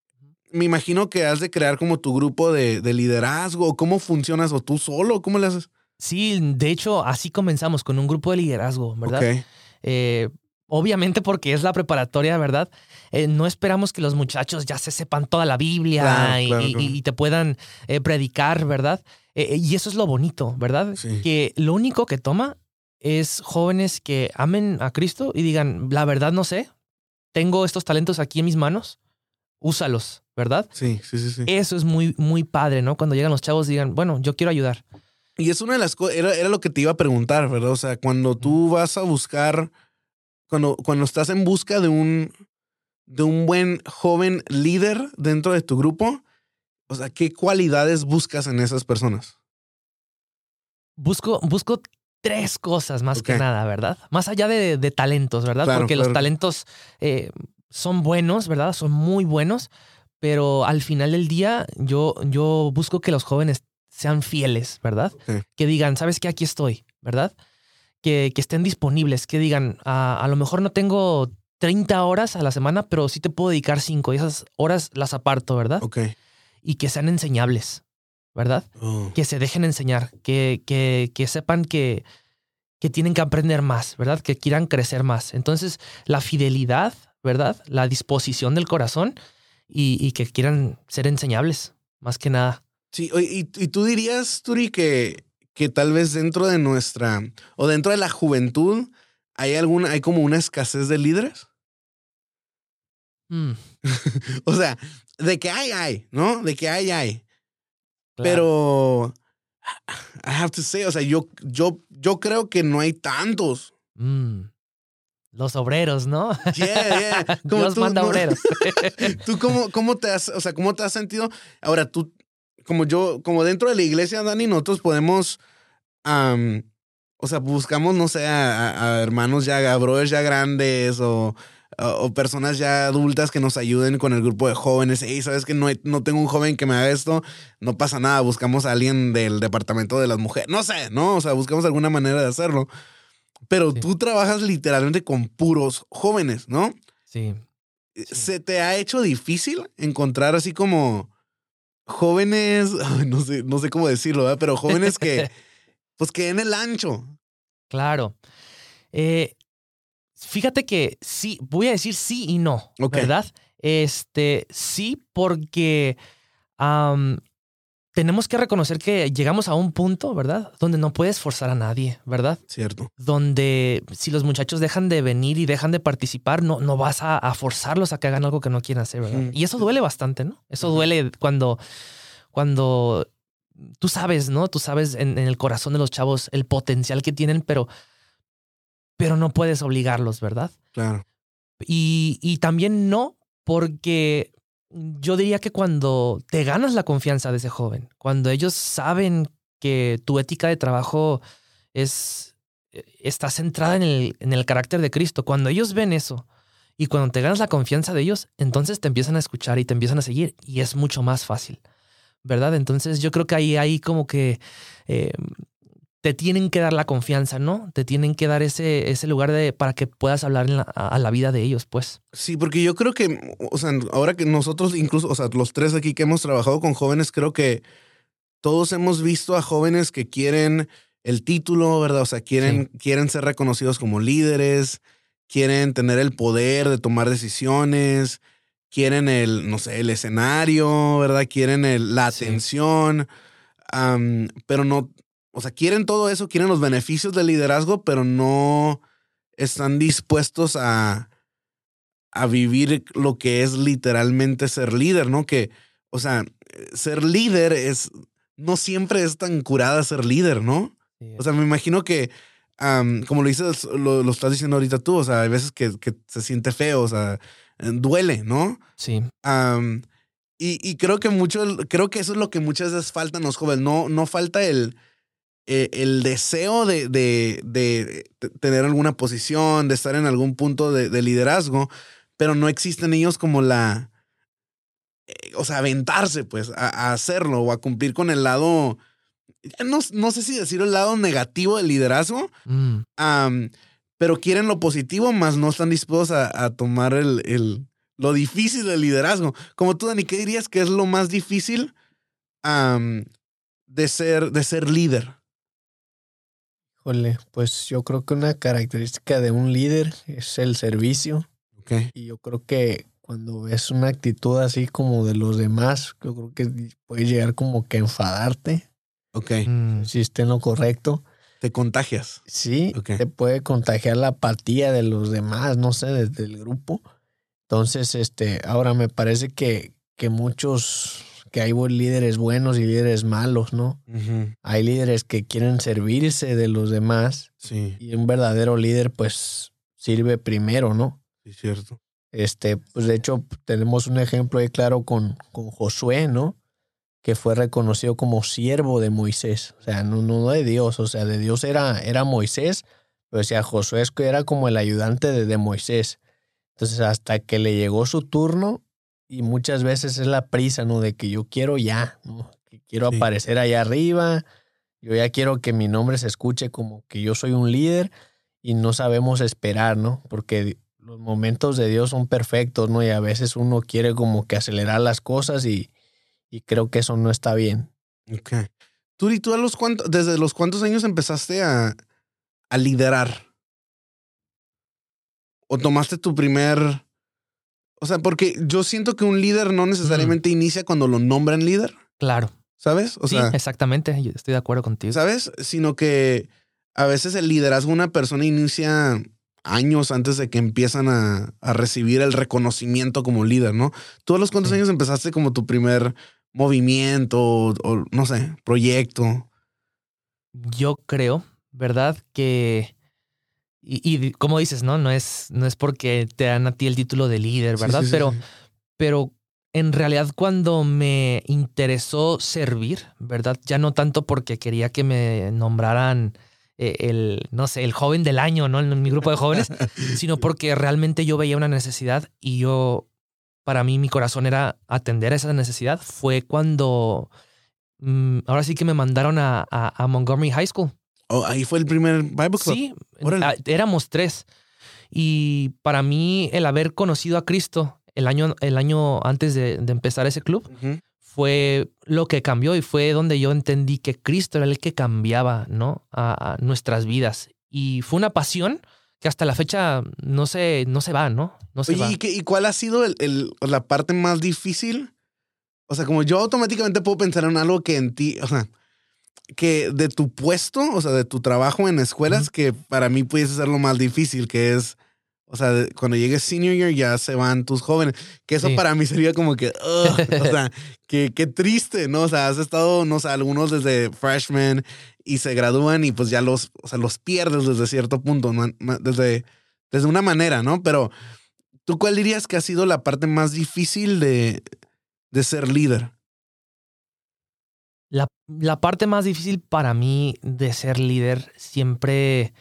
me imagino que has de crear como tu grupo de liderazgo. ¿O cómo funcionas? ¿O tú solo? ¿Cómo le haces? Sí, de hecho, así comenzamos con un grupo de liderazgo, ¿verdad? Ok. Obviamente porque es la preparatoria, ¿verdad? No esperamos que los muchachos ya se sepan toda la Biblia Claro. y te puedan predicar, ¿verdad? Y eso es lo bonito, ¿verdad? Sí. Que lo único que toma es jóvenes que amen a Cristo y digan, la verdad no sé, tengo estos talentos aquí en mis manos, úsalos, ¿verdad? Sí. Eso es muy, muy padre, ¿no? Cuando llegan los chavos digan, bueno, yo quiero ayudar. Y es una de las cosas, era lo que te iba a preguntar, ¿verdad? O sea, cuando tú vas a buscar, cuando estás en busca de un buen joven líder dentro de tu grupo, o sea, ¿qué cualidades buscas en esas personas? Busco 3 cosas más que Ok. nada, ¿verdad? Más allá de talentos, ¿verdad? Claro, Porque los claro. talentos son buenos, ¿verdad? Son muy buenos, pero al final del día yo busco que los jóvenes sean fieles, ¿verdad? Ok. Que digan, ¿sabes qué? Aquí estoy, ¿verdad? Que estén disponibles, que digan, a lo mejor no tengo 30 horas a la semana, pero sí te puedo dedicar 5 y esas horas las aparto, ¿verdad? Ok. Y que sean enseñables, ¿verdad? Oh. Que se dejen enseñar, que sepan que tienen que aprender más, ¿verdad? Que quieran crecer más. Entonces, la fidelidad, ¿verdad? La disposición del corazón y que quieran ser enseñables, más que nada. Sí, y tú dirías, Turi, que tal vez dentro de nuestra, o dentro de la juventud, hay como una escasez de líderes. Mm, O sea, de que hay, ¿no? De que hay. claro. Pero I have to say, o sea, yo creo que no hay tantos. Mm, los obreros, ¿no? Yeah. Como Dios tú, manda no, obreros. ¿tú cómo te has, o sea, cómo te has sentido? Ahora, tú, como dentro de la iglesia, Dani, nosotros podemos, o sea, buscamos, no sé, a hermanos ya, a brothers ya grandes o personas ya adultas que nos ayuden con el grupo de jóvenes. Hey, ¿sabes que no tengo un joven que me haga esto? No pasa nada, buscamos a alguien del departamento de las mujeres. No sé, ¿no? O sea, buscamos alguna manera de hacerlo. Pero Sí, tú trabajas literalmente con puros jóvenes, ¿no? sí, sí. ¿Se te ha hecho difícil encontrar así como jóvenes, ay, no sé cómo decirlo, ¿verdad? Pero jóvenes que, pues que en el ancho? Claro. Eh, Fíjate que sí, voy a decir sí y no, Ok, ¿verdad? Sí, porque tenemos que reconocer que llegamos a un punto, ¿verdad? Donde no puedes forzar a nadie, ¿verdad? cierto. Donde si los muchachos dejan de venir y dejan de participar, no vas a forzarlos a que hagan algo que no quieren hacer, ¿verdad? Ujú. Y eso duele bastante, ¿no? Eso Ajá. duele cuando tú sabes, ¿no? Tú sabes en el corazón de los chavos el potencial que tienen, pero no puedes obligarlos, ¿verdad? Claro. Y también no, porque yo diría que cuando te ganas la confianza de ese joven, cuando ellos saben que tu ética de trabajo está centrada en el carácter de Cristo, cuando ellos ven eso y cuando te ganas la confianza de ellos, entonces te empiezan a escuchar y te empiezan a seguir y es mucho más fácil, ¿verdad? Entonces yo creo que ahí como que eh, te tienen que dar la confianza, ¿no? Te tienen que dar ese lugar para que puedas hablar a la vida de ellos, pues. Sí, porque yo creo que, o sea, ahora que nosotros incluso, o sea, los tres aquí que hemos trabajado con jóvenes, creo que todos hemos visto a jóvenes que quieren el título, ¿verdad? O sea, Sí, quieren ser reconocidos como líderes, quieren tener el poder de tomar decisiones, quieren no sé, el escenario, ¿verdad? Quieren la sí, atención, pero no, o sea, quieren todo eso, quieren los beneficios del liderazgo, pero no están dispuestos a vivir lo que es literalmente ser líder, ¿no? Que, o sea, ser líder no siempre es tan curada ser líder, ¿no? sí, O sea, me imagino que, como lo dices, lo estás diciendo ahorita tú, o sea, hay veces que se siente feo, o sea, duele, ¿no? sí, Am, y creo que creo que eso es lo que muchas veces falta en los jóvenes, no falta el deseo de tener alguna posición, de estar en algún punto de liderazgo, pero no existe en ellos como o sea, aventarse, pues, a hacerlo o a cumplir con el lado, no sé si decir el lado negativo del liderazgo, am, pero quieren lo positivo, más no están dispuestos a tomar lo difícil del liderazgo. Como tú, Dani, ¿qué dirías que es lo más difícil de ser líder? Híjole, pues yo creo que una característica de un líder es el servicio. Okay. Y yo creo que cuando ves una actitud así como de los demás, yo creo que puede llegar como que a enfadarte. Ok. Si está en lo correcto. Te contagias. Sí, Okay. te puede contagiar la apatía de los demás, no sé, desde el grupo. Entonces, ahora me parece que muchos, que hay líderes buenos y líderes malos, ¿no? Uh-huh. Hay líderes que quieren servirse de los demás. Sí. Y un verdadero líder, pues, sirve primero, ¿no? Sí, cierto. Pues de hecho, tenemos un ejemplo ahí claro con Josué, ¿no? Que fue reconocido como siervo de Moisés. O sea, no de Dios. O sea, de Dios era Moisés, pero o sea, Josué era como el ayudante de Moisés. Entonces, hasta que le llegó su turno, y muchas veces es la prisa, ¿no? De que yo quiero ya, ¿no? Que quiero aparecer allá arriba. Yo ya quiero que mi nombre se escuche como que yo soy un líder, y no sabemos esperar, ¿no? Porque los momentos de Dios son perfectos, ¿no? Y a veces uno quiere como que acelerar las cosas y creo que eso no está bien. Ok. ¿Tú desde los cuántos años empezaste a liderar? ¿O tomaste tu primer...? O sea, porque yo siento que un líder no necesariamente inicia cuando lo nombran líder. Claro. ¿Sabes? Sí, exactamente. Yo estoy de acuerdo contigo. ¿Sabes? Sino que a veces el liderazgo de una persona inicia años antes de que empiezan a recibir el reconocimiento como líder, ¿no? ¿Tú a los cuántos años empezaste como tu primer movimiento o no sé, proyecto? Yo creo, ¿verdad? Que... Y como dices, ¿no? No es porque te dan a ti el título de líder, ¿verdad? Sí. Pero en realidad cuando me interesó servir, ¿verdad? Ya no tanto porque quería que me nombraran el joven del año, ¿no? En mi grupo de jóvenes, sino porque realmente yo veía una necesidad y para mí mi corazón era atender a esa necesidad. Fue cuando ahora sí que me mandaron a Montgomery High School. Oh, ahí fue el primer Bible Club. Sí, éramos 3. Y para mí el haber conocido a Cristo el año antes de empezar ese club fue lo que cambió y fue donde yo entendí que Cristo era el que cambiaba, ¿no? a nuestras vidas. Y fue una pasión que hasta la fecha no se va, ¿no? No se va. ¿Y cuál ha sido la parte más difícil? O sea, como yo automáticamente puedo pensar en algo que en ti, o sea, que de tu puesto, o sea, de tu trabajo en escuelas, que para mí pudiese ser lo más difícil, que es, o sea, cuando llegues senior year ya se van tus jóvenes, que eso para mí sería como que, o sea, qué triste, ¿no? O sea, has estado, no sé, algunos desde freshman y se gradúan y pues ya los pierdes desde cierto punto, ¿no? desde una manera, ¿no? Pero, ¿tú cuál dirías que ha sido la parte más difícil de ser líder? La parte más difícil para mí de ser líder siempre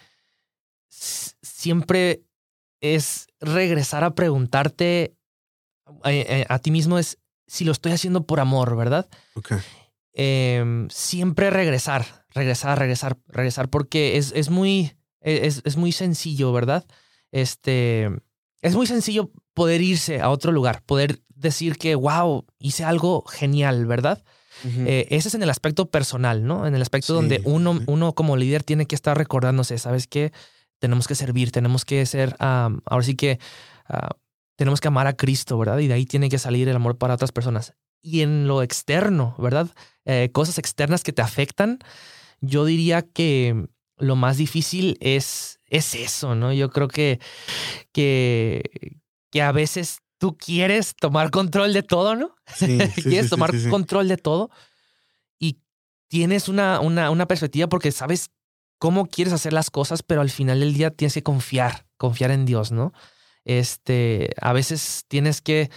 es regresar a preguntarte a ti mismo es si lo estoy haciendo por amor, ¿verdad? Okay. Siempre regresar, porque es muy sencillo, ¿verdad? Es muy sencillo poder irse a otro lugar, poder decir que, wow, hice algo genial, ¿verdad? Ese es en el aspecto personal, ¿no? En el aspecto donde uno como líder tiene que estar recordándose, ¿sabes qué? Tenemos que servir, tenemos que ser, ahora sí que tenemos que amar a Cristo, ¿verdad? Y de ahí tiene que salir el amor para otras personas. Y en lo externo, ¿verdad? Cosas externas que te afectan, yo diría que lo más difícil es eso, ¿no? Yo creo que a veces tú quieres tomar control de todo, ¿no? Quieres tomar control de todo y tienes una perspectiva porque sabes cómo quieres hacer las cosas, pero al final del día tienes que confiar en Dios, ¿no? A veces tienes que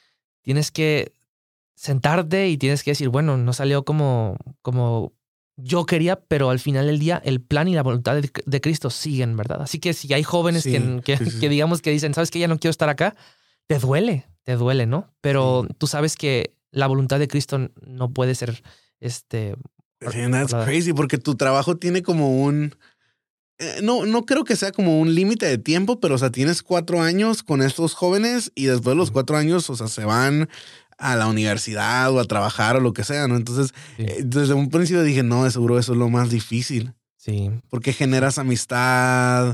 sentarte y tienes que decir, bueno, no salió como yo quería, pero al final del día el plan y la voluntad de Cristo siguen, ¿verdad? Así que si hay jóvenes que digamos que dicen, ¿sabes qué? Ya no quiero estar acá. Te duele, ¿no? Pero tú sabes que la voluntad de Cristo no puede ser That's crazy, porque tu trabajo tiene como no creo que sea como un límite de tiempo, pero, o sea, tienes 4 años con estos jóvenes y después de los 4 años, o sea, se van a la universidad o a trabajar o lo que sea, ¿no? Entonces, Sí. desde un principio dije, no, de seguro eso es lo más difícil, Sí. porque generas amistad,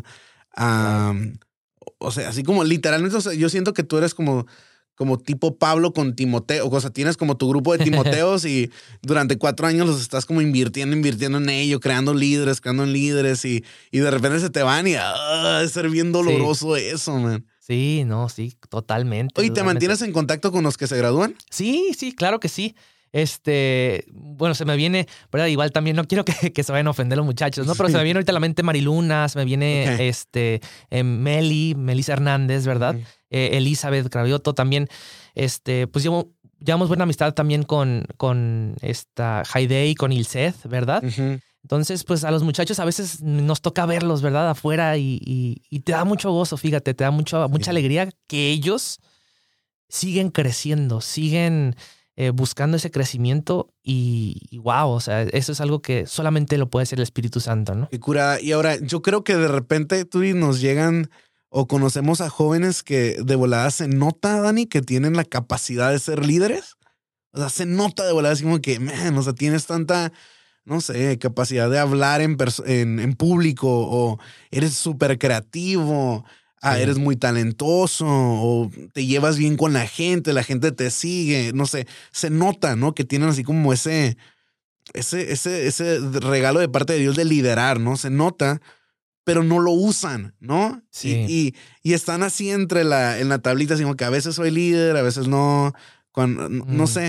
o sea, así como literalmente, o sea, yo siento que tú eres como tipo Pablo con Timoteo, o sea, tienes como tu grupo de Timoteos y durante 4 años los estás como invirtiendo en ello, creando líderes y de repente se te van y es ser bien doloroso eso, man. Sí, no, sí, totalmente. Oye, ¿te totalmente. mantienes en contacto con los que se gradúan? Sí, sí, claro que sí. Bueno, se me viene, ¿verdad? Igual también no quiero que se vayan a ofender los muchachos, ¿no? Pero se me viene ahorita a la mente Mariluna, se me viene Melissa Hernández, ¿verdad? Ujú. Elizabeth Cravioto también. Pues llevamos buena amistad también con esta Haidei y con Ilseth, ¿verdad? Ujú. Entonces, pues a los muchachos a veces nos toca verlos, ¿verdad? Afuera y te da mucho gozo, fíjate, te da mucha alegría que ellos siguen creciendo, siguen buscando ese crecimiento y wow, o sea, eso es algo que solamente lo puede hacer el Espíritu Santo, ¿no? Qué cura. Y ahora, yo creo que de repente tú y nos llegan o conocemos a jóvenes que de volada se nota, Dani, que tienen la capacidad de ser líderes. O sea, se nota de volada, así como que, man, o sea, tienes tanta, no sé, capacidad de hablar en público o eres súper creativo, Sí. eres muy talentoso o te llevas bien con la gente te sigue, no sé, se nota, ¿no? Que tienen así como ese regalo de parte de Dios de liderar, ¿no? Se nota, pero no lo usan, ¿no? Sí. Y están así en la tablita, así como que a veces soy líder, a veces no, no sé.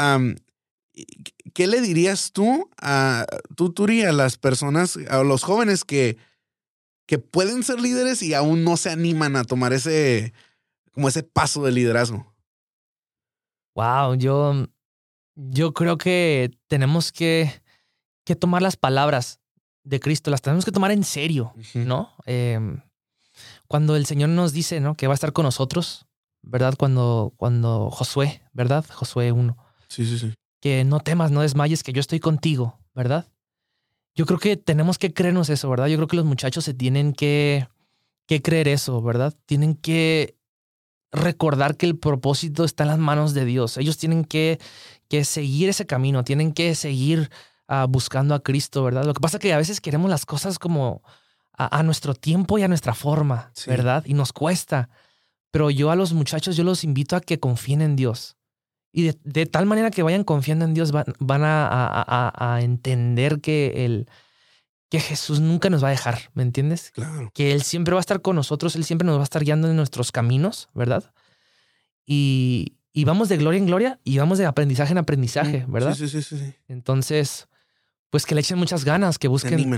¿Qué le dirías tú Turi, a las personas, a los jóvenes que pueden ser líderes y aún no se animan a tomar ese paso de liderazgo? Wow, yo creo que tenemos que tomar las palabras de Cristo, las tenemos que tomar en serio, Ujú. ¿no? Cuando el Señor nos dice, ¿no? Que va a estar con nosotros, ¿verdad? Cuando Josué, ¿verdad? Josué 1, Sí, sí, sí. que no temas, no desmayes, que yo estoy contigo, ¿verdad? Yo creo que tenemos que creernos eso, ¿verdad? Yo creo que los muchachos se tienen que creer eso, ¿verdad? Tienen que recordar que el propósito está en las manos de Dios. Ellos tienen que seguir ese camino, tienen que seguir buscando a Cristo, ¿verdad? Lo que pasa es que a veces queremos las cosas como a nuestro tiempo y a nuestra forma, Sí. ¿verdad? Y nos cuesta. Pero yo a los muchachos, yo los invito a que confíen en Dios. Y de tal manera que vayan confiando en Dios, van a entender que Jesús nunca nos va a dejar, ¿me entiendes? Claro. Que Él siempre va a estar con nosotros, Él siempre nos va a estar guiando en nuestros caminos, ¿verdad? Y vamos de gloria en gloria y vamos de aprendizaje en aprendizaje, ¿verdad? Sí, sí, sí, sí. Entonces, pues que le echen muchas ganas, que busquen de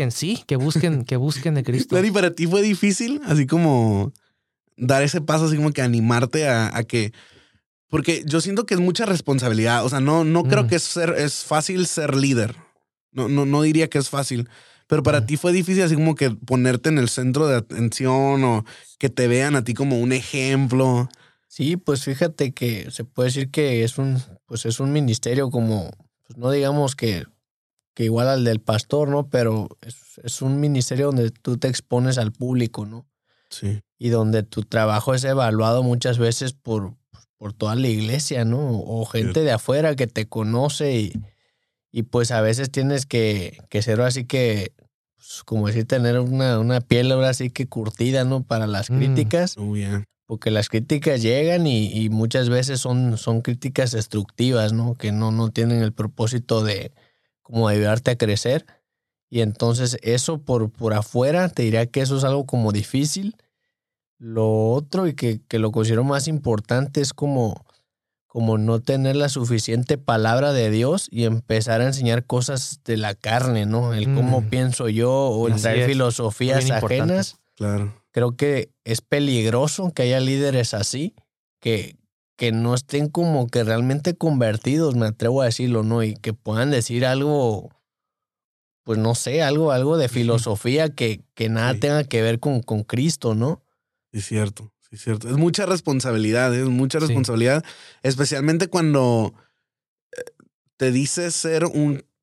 Cristo. Dani, ¿para ti fue difícil así como dar ese paso, así como que animarte a que... Porque yo siento que es mucha responsabilidad. O sea, no creo que es fácil ser líder. No diría que es fácil. Pero para ti fue difícil así como que ponerte en el centro de atención o que te vean a ti como un ejemplo. Sí, pues fíjate que se puede decir que es un ministerio como, pues no digamos que igual al del pastor, ¿no? Pero es un ministerio donde tú te expones al público, ¿no? Sí. Y donde tu trabajo es evaluado muchas veces por toda la iglesia, ¿no? O gente de afuera que te conoce y pues a veces tienes que ser así que, pues, como decir, tener una piel ahora así que curtida, ¿no? Para las críticas. Oh, yeah. Porque las críticas llegan y muchas veces son críticas destructivas, ¿no? Que no tienen el propósito de como ayudarte a crecer. Y entonces eso por afuera te diría que eso es algo como difícil. Lo otro y que lo considero más importante es como no tener la suficiente palabra de Dios y empezar a enseñar cosas de la carne, ¿no? El cómo pienso yo o el Así traer es. filosofías Muy importante. ajenas. Claro. Creo que es peligroso que haya líderes así, que no estén como que realmente convertidos, me atrevo a decirlo, ¿no? Y que puedan decir algo, pues no sé, algo de filosofía que nada Sí. tenga que ver con Cristo, ¿no? Sí, es cierto. Sí, es cierto. Es mucha responsabilidad, Sí. especialmente cuando te dices ser un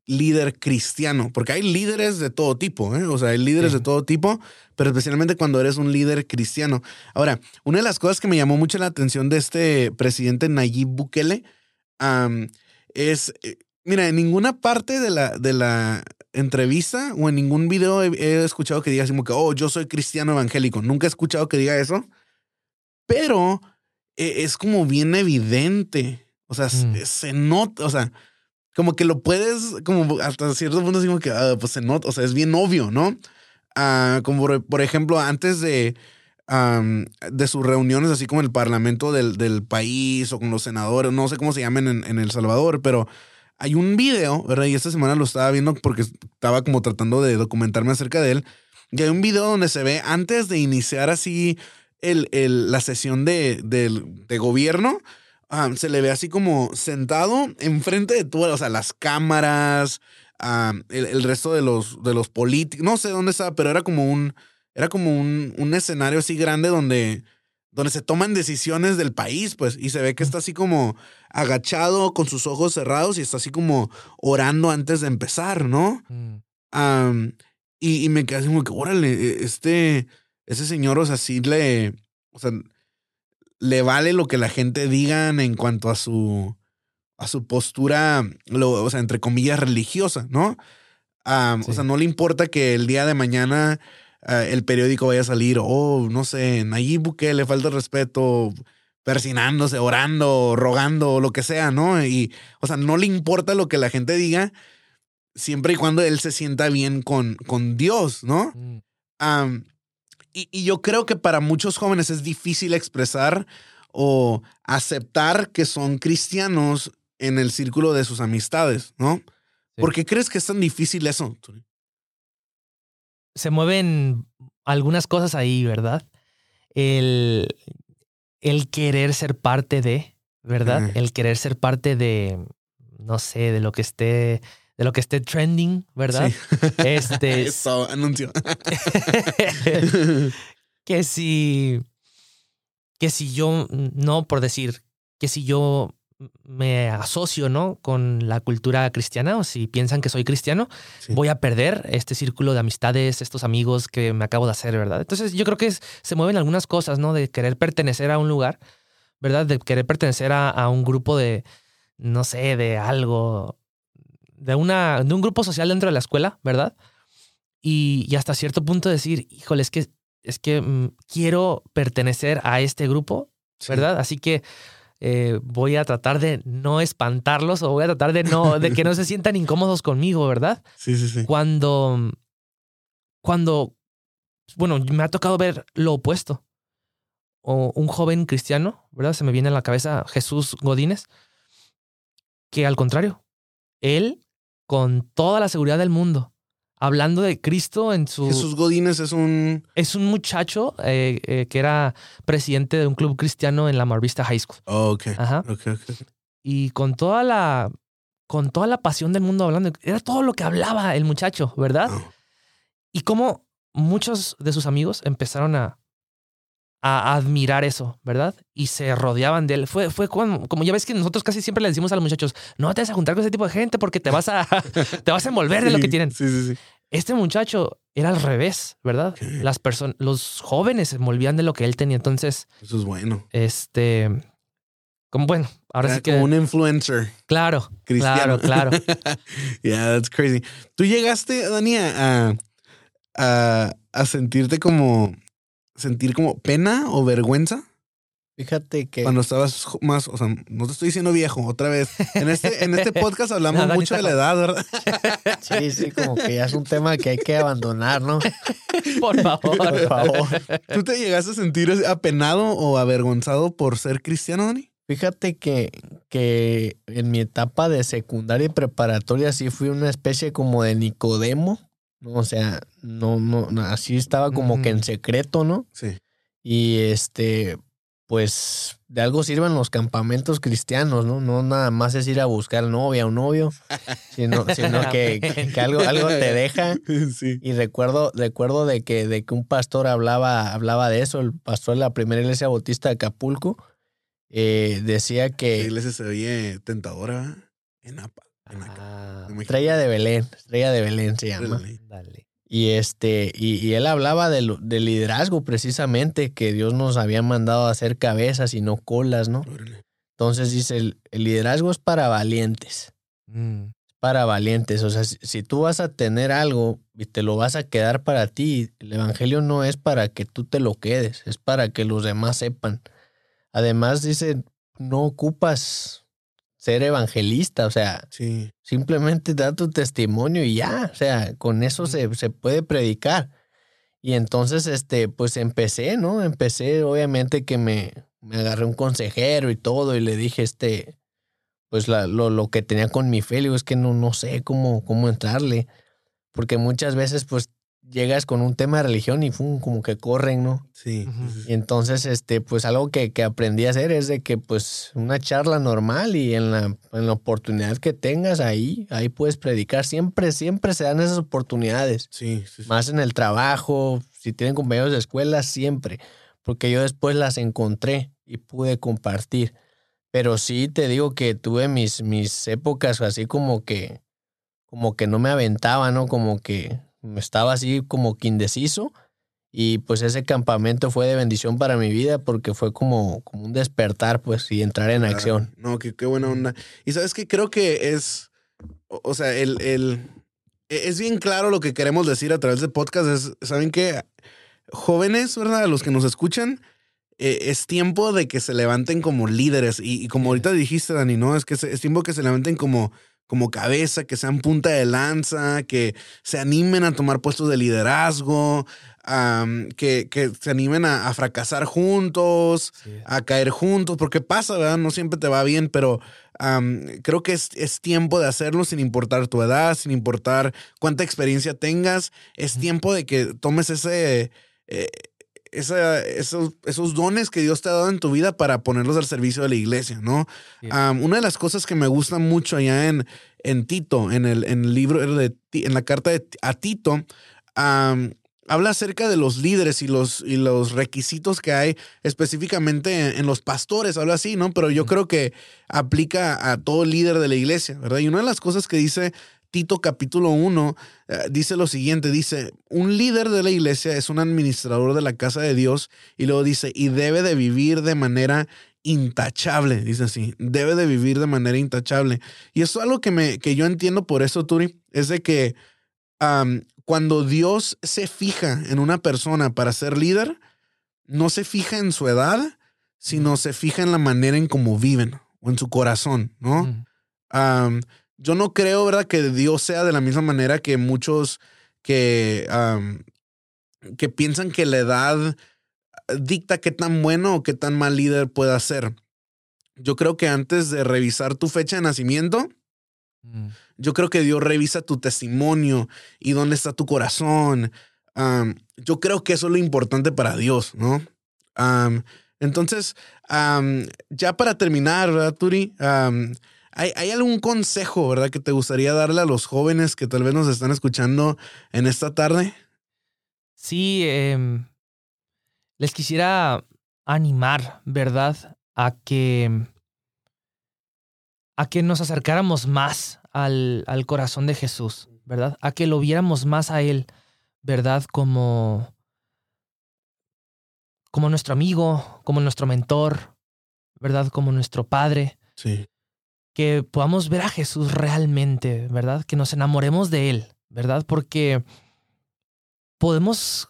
líder cristiano, porque hay líderes de todo tipo, ¿eh? O sea, hay líderes de todo tipo, pero especialmente cuando eres un líder cristiano. Ahora, una de las cosas que me llamó mucho la atención de este presidente Nayib Bukele es, mira, en ninguna parte de la entrevista o en ningún video he escuchado que diga así como que, oh, yo soy cristiano evangélico. Nunca he escuchado que diga eso, pero es como bien evidente. O sea, se nota, o sea, como que lo puedes, como hasta cierto punto, así como que, pues se nota, o sea, es bien obvio, ¿no? Como por ejemplo, antes de sus reuniones, así como el parlamento del país o con los senadores, no sé cómo se llaman en El Salvador, pero hay un video, ¿verdad? Y esta semana lo estaba viendo porque estaba como tratando de documentarme acerca de él. Y hay un video donde se ve antes de iniciar así la sesión de gobierno. Se le ve así como sentado enfrente de todo, o sea, las cámaras, el resto de los políticos, no sé dónde estaba, pero era como un escenario así grande donde se toman decisiones del país, pues, y se ve que está así como agachado con sus ojos cerrados y está así como orando antes de empezar, ¿no? Y me quedé así como que, órale, ese señor, o sea, sí o sea, le vale lo que la gente diga en cuanto a su postura, o sea, entre comillas, religiosa, ¿no? Sí. O sea, no le importa que el día de mañana el periódico vaya a salir, oh, no sé, Nayib Bukele le falta el respeto, persinándose, orando, rogando, lo que sea, ¿no? Y, o sea, no le importa lo que la gente diga, siempre y cuando él se sienta bien con Dios, ¿no? Y yo creo que para muchos jóvenes es difícil expresar o aceptar que son cristianos en el círculo de sus amistades, ¿no? Sí. ¿Por qué crees que es tan difícil eso? Se mueven algunas cosas ahí, ¿verdad? El querer ser parte de, ¿verdad? El querer ser parte de, no sé, de lo que esté trending, ¿verdad? Sí. Eso, anuncio. que si yo, no por decir, que si yo me asocio, ¿no? Con la cultura cristiana, o si piensan que soy cristiano, sí, voy a perder este círculo de amistades, estos amigos que me acabo de hacer, ¿verdad? Entonces yo creo que se mueven algunas cosas, ¿no? De querer pertenecer a un lugar, ¿verdad? De querer pertenecer a un grupo de, no sé, de algo, de un grupo social dentro de la escuela, ¿verdad? Y hasta cierto punto decir, híjole, es que quiero pertenecer a este grupo, ¿verdad? Sí. Así que voy a tratar de no espantarlos o voy a tratar de que no se sientan incómodos conmigo, ¿verdad? Sí, sí, sí. Cuando, bueno, me ha tocado ver lo opuesto. O un joven cristiano, ¿verdad? Se me viene a la cabeza Jesús Godínez, que al contrario, él, con toda la seguridad del mundo, hablando de Cristo en su... Jesús Godínez es un... Es un muchacho que era presidente de un club cristiano en la Mar Vista High School. Oh, ok. Ajá. Okay. Y con toda la pasión del mundo hablando, era todo lo que hablaba el muchacho, ¿verdad? Oh. Y cómo muchos de sus amigos empezaron a admirar eso, ¿verdad? Y se rodeaban de él. Fue como ya ves que nosotros casi siempre le decimos a los muchachos, no te vas a juntar con ese tipo de gente porque te vas a envolver sí, de lo que tienen. Sí. Este muchacho era al revés, ¿verdad? Okay. Los jóvenes se envolvían de lo que él tenía. Entonces... Eso es bueno. Como bueno, ahora era sí que... Como un influencer. Claro, cristiano. Claro. Yeah, that's crazy. ¿Tú llegaste, Dani, a sentirte sentir como pena o vergüenza? Fíjate que... Cuando estabas más, o sea, no te estoy diciendo viejo, otra vez. En este podcast hablamos mucho de la edad, ¿verdad? Sí, como que ya es un tema que hay que abandonar, ¿no? Por favor. ¿Tú te llegaste a sentir apenado o avergonzado por ser cristiano, Dani? Fíjate que en mi etapa de secundaria y preparatoria sí fui una especie como de Nicodemo. O sea, no, así estaba como que en secreto, ¿no? Sí. Y pues de algo sirven los campamentos cristianos, ¿no? No nada más es ir a buscar novia o novio, sino que algo te deja. Sí. Y recuerdo de que un pastor hablaba de eso, el pastor de la primera iglesia bautista de Acapulco, decía que... La iglesia se oye tentadora en Napa. Estrella de Belén se llama. Dale. Y él hablaba del liderazgo precisamente, que Dios nos había mandado a hacer cabezas y no colas, ¿no? Entonces dice, el liderazgo es para valientes. Para valientes. O sea, si tú vas a tener algo y te lo vas a quedar para ti, el evangelio no es para que tú te lo quedes, es para que los demás sepan. Además dice, no ocupas ser evangelista, o sea, sí. Simplemente da tu testimonio y ya, o sea, con eso se puede predicar. Y entonces, pues empecé, ¿no? Obviamente que me agarré un consejero y todo y le dije, pues lo que tenía con mi fe, digo, es que no sé cómo entrarle, porque muchas veces, pues, llegas con un tema de religión y como que corren, ¿no? Sí. Y entonces, pues algo que aprendí a hacer es de que, pues, una charla normal y en la oportunidad que tengas ahí puedes predicar. Siempre se dan esas oportunidades. Sí. Más en el trabajo, si tienen compañeros de escuela, siempre. Porque yo después las encontré y pude compartir. Pero sí te digo que tuve mis épocas así como que no me aventaba, ¿no? Como que estaba así como que indeciso y pues ese campamento fue de bendición para mi vida porque fue como un despertar, pues, y entrar en acción. No, qué buena onda. Y sabes que creo que es, o sea, es bien claro lo que queremos decir a través de podcast. ¿Saben qué? Jóvenes, ¿verdad? Los que nos escuchan, es tiempo de que se levanten como líderes y como ahorita dijiste, Dani, ¿no? Es que es tiempo que se levanten como cabeza, que sean punta de lanza, que se animen a tomar puestos de liderazgo, que se animen a fracasar juntos, a caer juntos, porque pasa, ¿verdad? No siempre te va bien, pero creo que es tiempo de hacerlo sin importar tu edad, sin importar cuánta experiencia tengas. Es tiempo de que tomes esos dones que Dios te ha dado en tu vida para ponerlos al servicio de la iglesia, ¿no? Una de las cosas que me gusta mucho allá en Tito, en el libro, en la carta a Tito, habla acerca de los líderes y los requisitos que hay específicamente en los pastores, habla así, ¿no? Pero yo creo que aplica a todo líder de la iglesia, ¿verdad? Y una de las cosas que dice Tito capítulo 1, dice lo siguiente, dice, un líder de la iglesia es un administrador de la casa de Dios, y luego dice, y debe de vivir de manera intachable, dice así, debe de vivir de manera intachable. Y eso es algo que yo entiendo por eso, Turi, es de que cuando Dios se fija en una persona para ser líder, no se fija en su edad, sino se fija en la manera en cómo viven o en su corazón, ¿no? Yo no creo, ¿verdad?, que Dios sea de la misma manera que muchos que piensan que la edad dicta qué tan bueno o qué tan mal líder pueda ser. Yo creo que antes de revisar tu fecha de nacimiento, yo creo que Dios revisa tu testimonio y dónde está tu corazón. Yo creo que eso es lo importante para Dios, ¿no? Entonces, ya para terminar, ¿verdad, Turi? ¿Hay algún consejo, verdad, que te gustaría darle a los jóvenes que tal vez nos están escuchando en esta tarde? Sí, les quisiera animar, ¿verdad? A que nos acercáramos más al corazón de Jesús, ¿verdad? A que lo viéramos más a Él, ¿verdad? Como nuestro amigo, como nuestro mentor, ¿verdad? Como nuestro Padre. Sí. Que podamos ver a Jesús realmente, ¿verdad? Que nos enamoremos de Él, ¿verdad? Porque podemos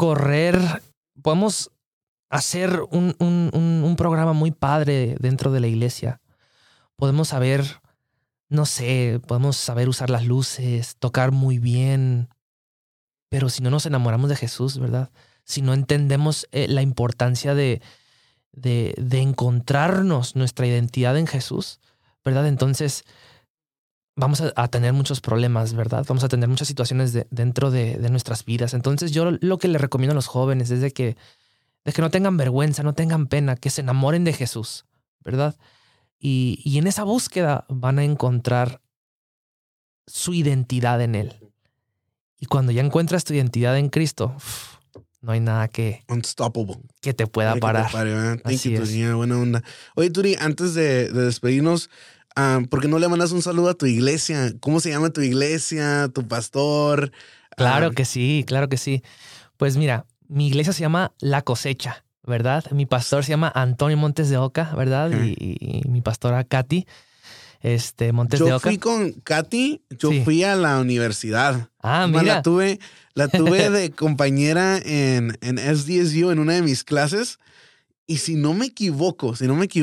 hacer un programa muy padre dentro de la iglesia. Podemos saber, no sé, podemos saber usar las luces, tocar muy bien, pero si no nos enamoramos de Jesús, ¿verdad? Si no entendemos la importancia de encontrarnos nuestra identidad en Jesús, ¿verdad? Entonces vamos a tener muchos problemas, ¿verdad? Vamos a tener muchas situaciones dentro de nuestras vidas. Entonces yo lo que le recomiendo a los jóvenes es de que no tengan vergüenza, no tengan pena, que se enamoren de Jesús, ¿verdad? Y en esa búsqueda van a encontrar su identidad en Él. Y cuando ya encuentras tu identidad en Cristo, no hay nada Unstoppable. Que te pueda parar. Thank you, Turi. Buena onda. Oye, Turi, antes de despedirnos, ¿por qué no le mandas un saludo a tu iglesia? ¿Cómo se llama tu iglesia, tu pastor? Claro que sí, claro que sí. Pues mira, mi iglesia se llama La Cosecha, ¿verdad? Mi pastor se llama Antonio Montes de Oca, ¿verdad? Y mi pastora Katy Montes de Oca. Yo fui con Katy, fui a la universidad. Mira. La tuve de compañera en SDSU en una de mis clases. Y si no me equivoco,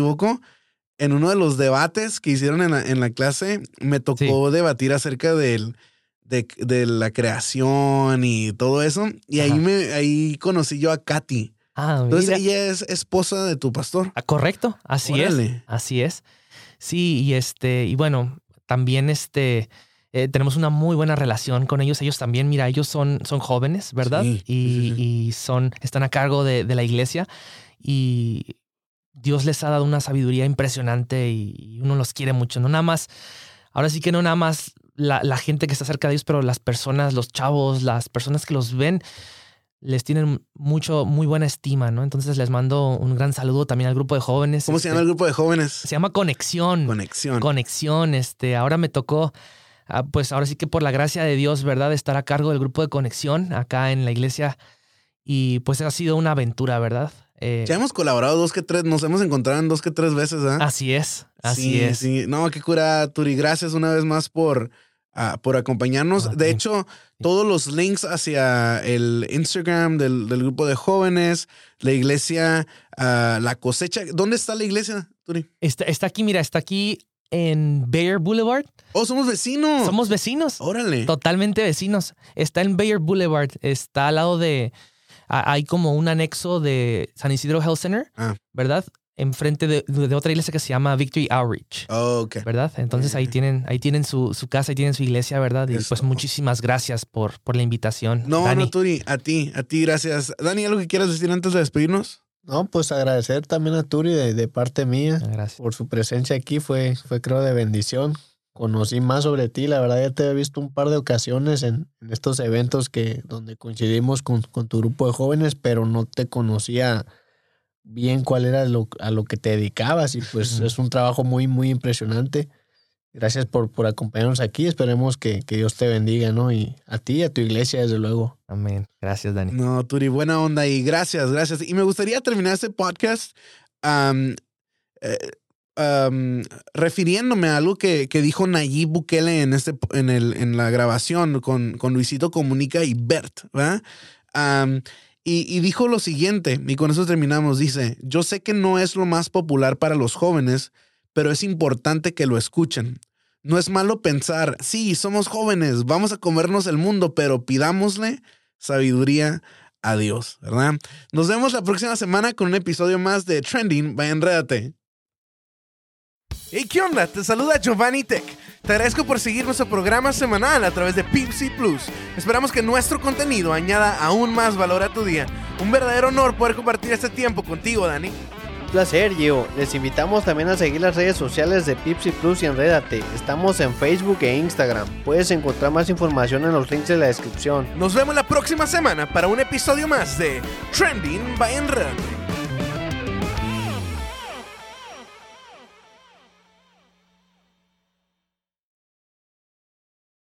en uno de los debates que hicieron en la clase, me tocó debatir acerca de la creación y todo eso. Y ahí conocí yo a Katy. Entonces ella es esposa de tu pastor. Correcto, así es. Sí, y bueno, también tenemos una muy buena relación con ellos. Ellos también, mira, ellos son jóvenes, ¿verdad? Sí, y están a cargo de la iglesia y Dios les ha dado una sabiduría impresionante y uno los quiere mucho. No nada más, ahora sí que no nada más la gente que está cerca de ellos, pero las personas, los chavos, las personas que los ven, les tienen muy buena estima, ¿no? Entonces les mando un gran saludo también al grupo de jóvenes. ¿Cómo se llama el grupo de jóvenes? Se llama Conexión. Conexión. Ahora me tocó, pues ahora sí que por la gracia de Dios, ¿verdad? Estar a cargo del grupo de Conexión acá en la iglesia. Y pues ha sido una aventura, ¿verdad? Ya hemos colaborado 2 que 3, nos hemos encontrado en 2 que 3 veces, ¿eh? Así es. Sí. No, qué cura, Turi. Gracias una vez más por acompañarnos. De hecho, todos los links hacia el Instagram del grupo de jóvenes, la iglesia, La Cosecha. ¿Dónde está la iglesia, Turi? Está aquí, mira, está aquí en Bayer Boulevard. ¡Oh, somos vecinos! Somos vecinos. ¡Órale! Totalmente vecinos. Está en Bayer Boulevard. Está al lado de... Hay como un anexo de San Isidro Health Center, ¿verdad? Enfrente de otra iglesia que se llama Victory Outreach. Oh, okay. ¿Verdad? Entonces ahí tienen su casa, ahí tienen su iglesia, ¿verdad? Y pues muchísimas gracias por la invitación. No, Turi, a ti gracias. Dani, ¿algo que quieras decir antes de despedirnos? No, pues agradecer también a Turi de parte mía. Gracias. Por su presencia aquí, fue creo de bendición. Conocí más sobre ti, la verdad ya te he visto un par de ocasiones en estos eventos donde coincidimos con tu grupo de jóvenes, pero no te conocía bien cuál era a lo que te dedicabas y pues es un trabajo muy, muy impresionante. Gracias por acompañarnos aquí, esperemos que Dios te bendiga, ¿no? Y a ti y a tu iglesia, desde luego. Amén. Gracias, Dani. No, Turi, buena onda y gracias. Y me gustaría terminar este podcast refiriéndome a algo que dijo Nayib Bukele en la grabación con Luisito Comunica y Bert, ¿verdad? Y dijo lo siguiente, y con eso terminamos. Dice: yo sé que no es lo más popular para los jóvenes, pero es importante que lo escuchen. No es malo pensar, sí, somos jóvenes, vamos a comernos el mundo, pero pidámosle sabiduría a Dios, ¿verdad? Nos vemos la próxima semana con un episodio más de Trending by Enrédate. Hey, ¿qué onda? Te saluda Giovanni Tech. Te agradezco por seguir nuestro programa semanal a través de Pipsy Plus. Esperamos que nuestro contenido añada aún más valor a tu día. Un verdadero honor poder compartir este tiempo contigo, Dani. Un placer, Gio. Les invitamos también a seguir las redes sociales de Pipsy Plus y Enrédate. Estamos en Facebook e Instagram. Puedes encontrar más información en los links de la descripción. Nos vemos la próxima semana para un episodio más de Trending by Enrédate.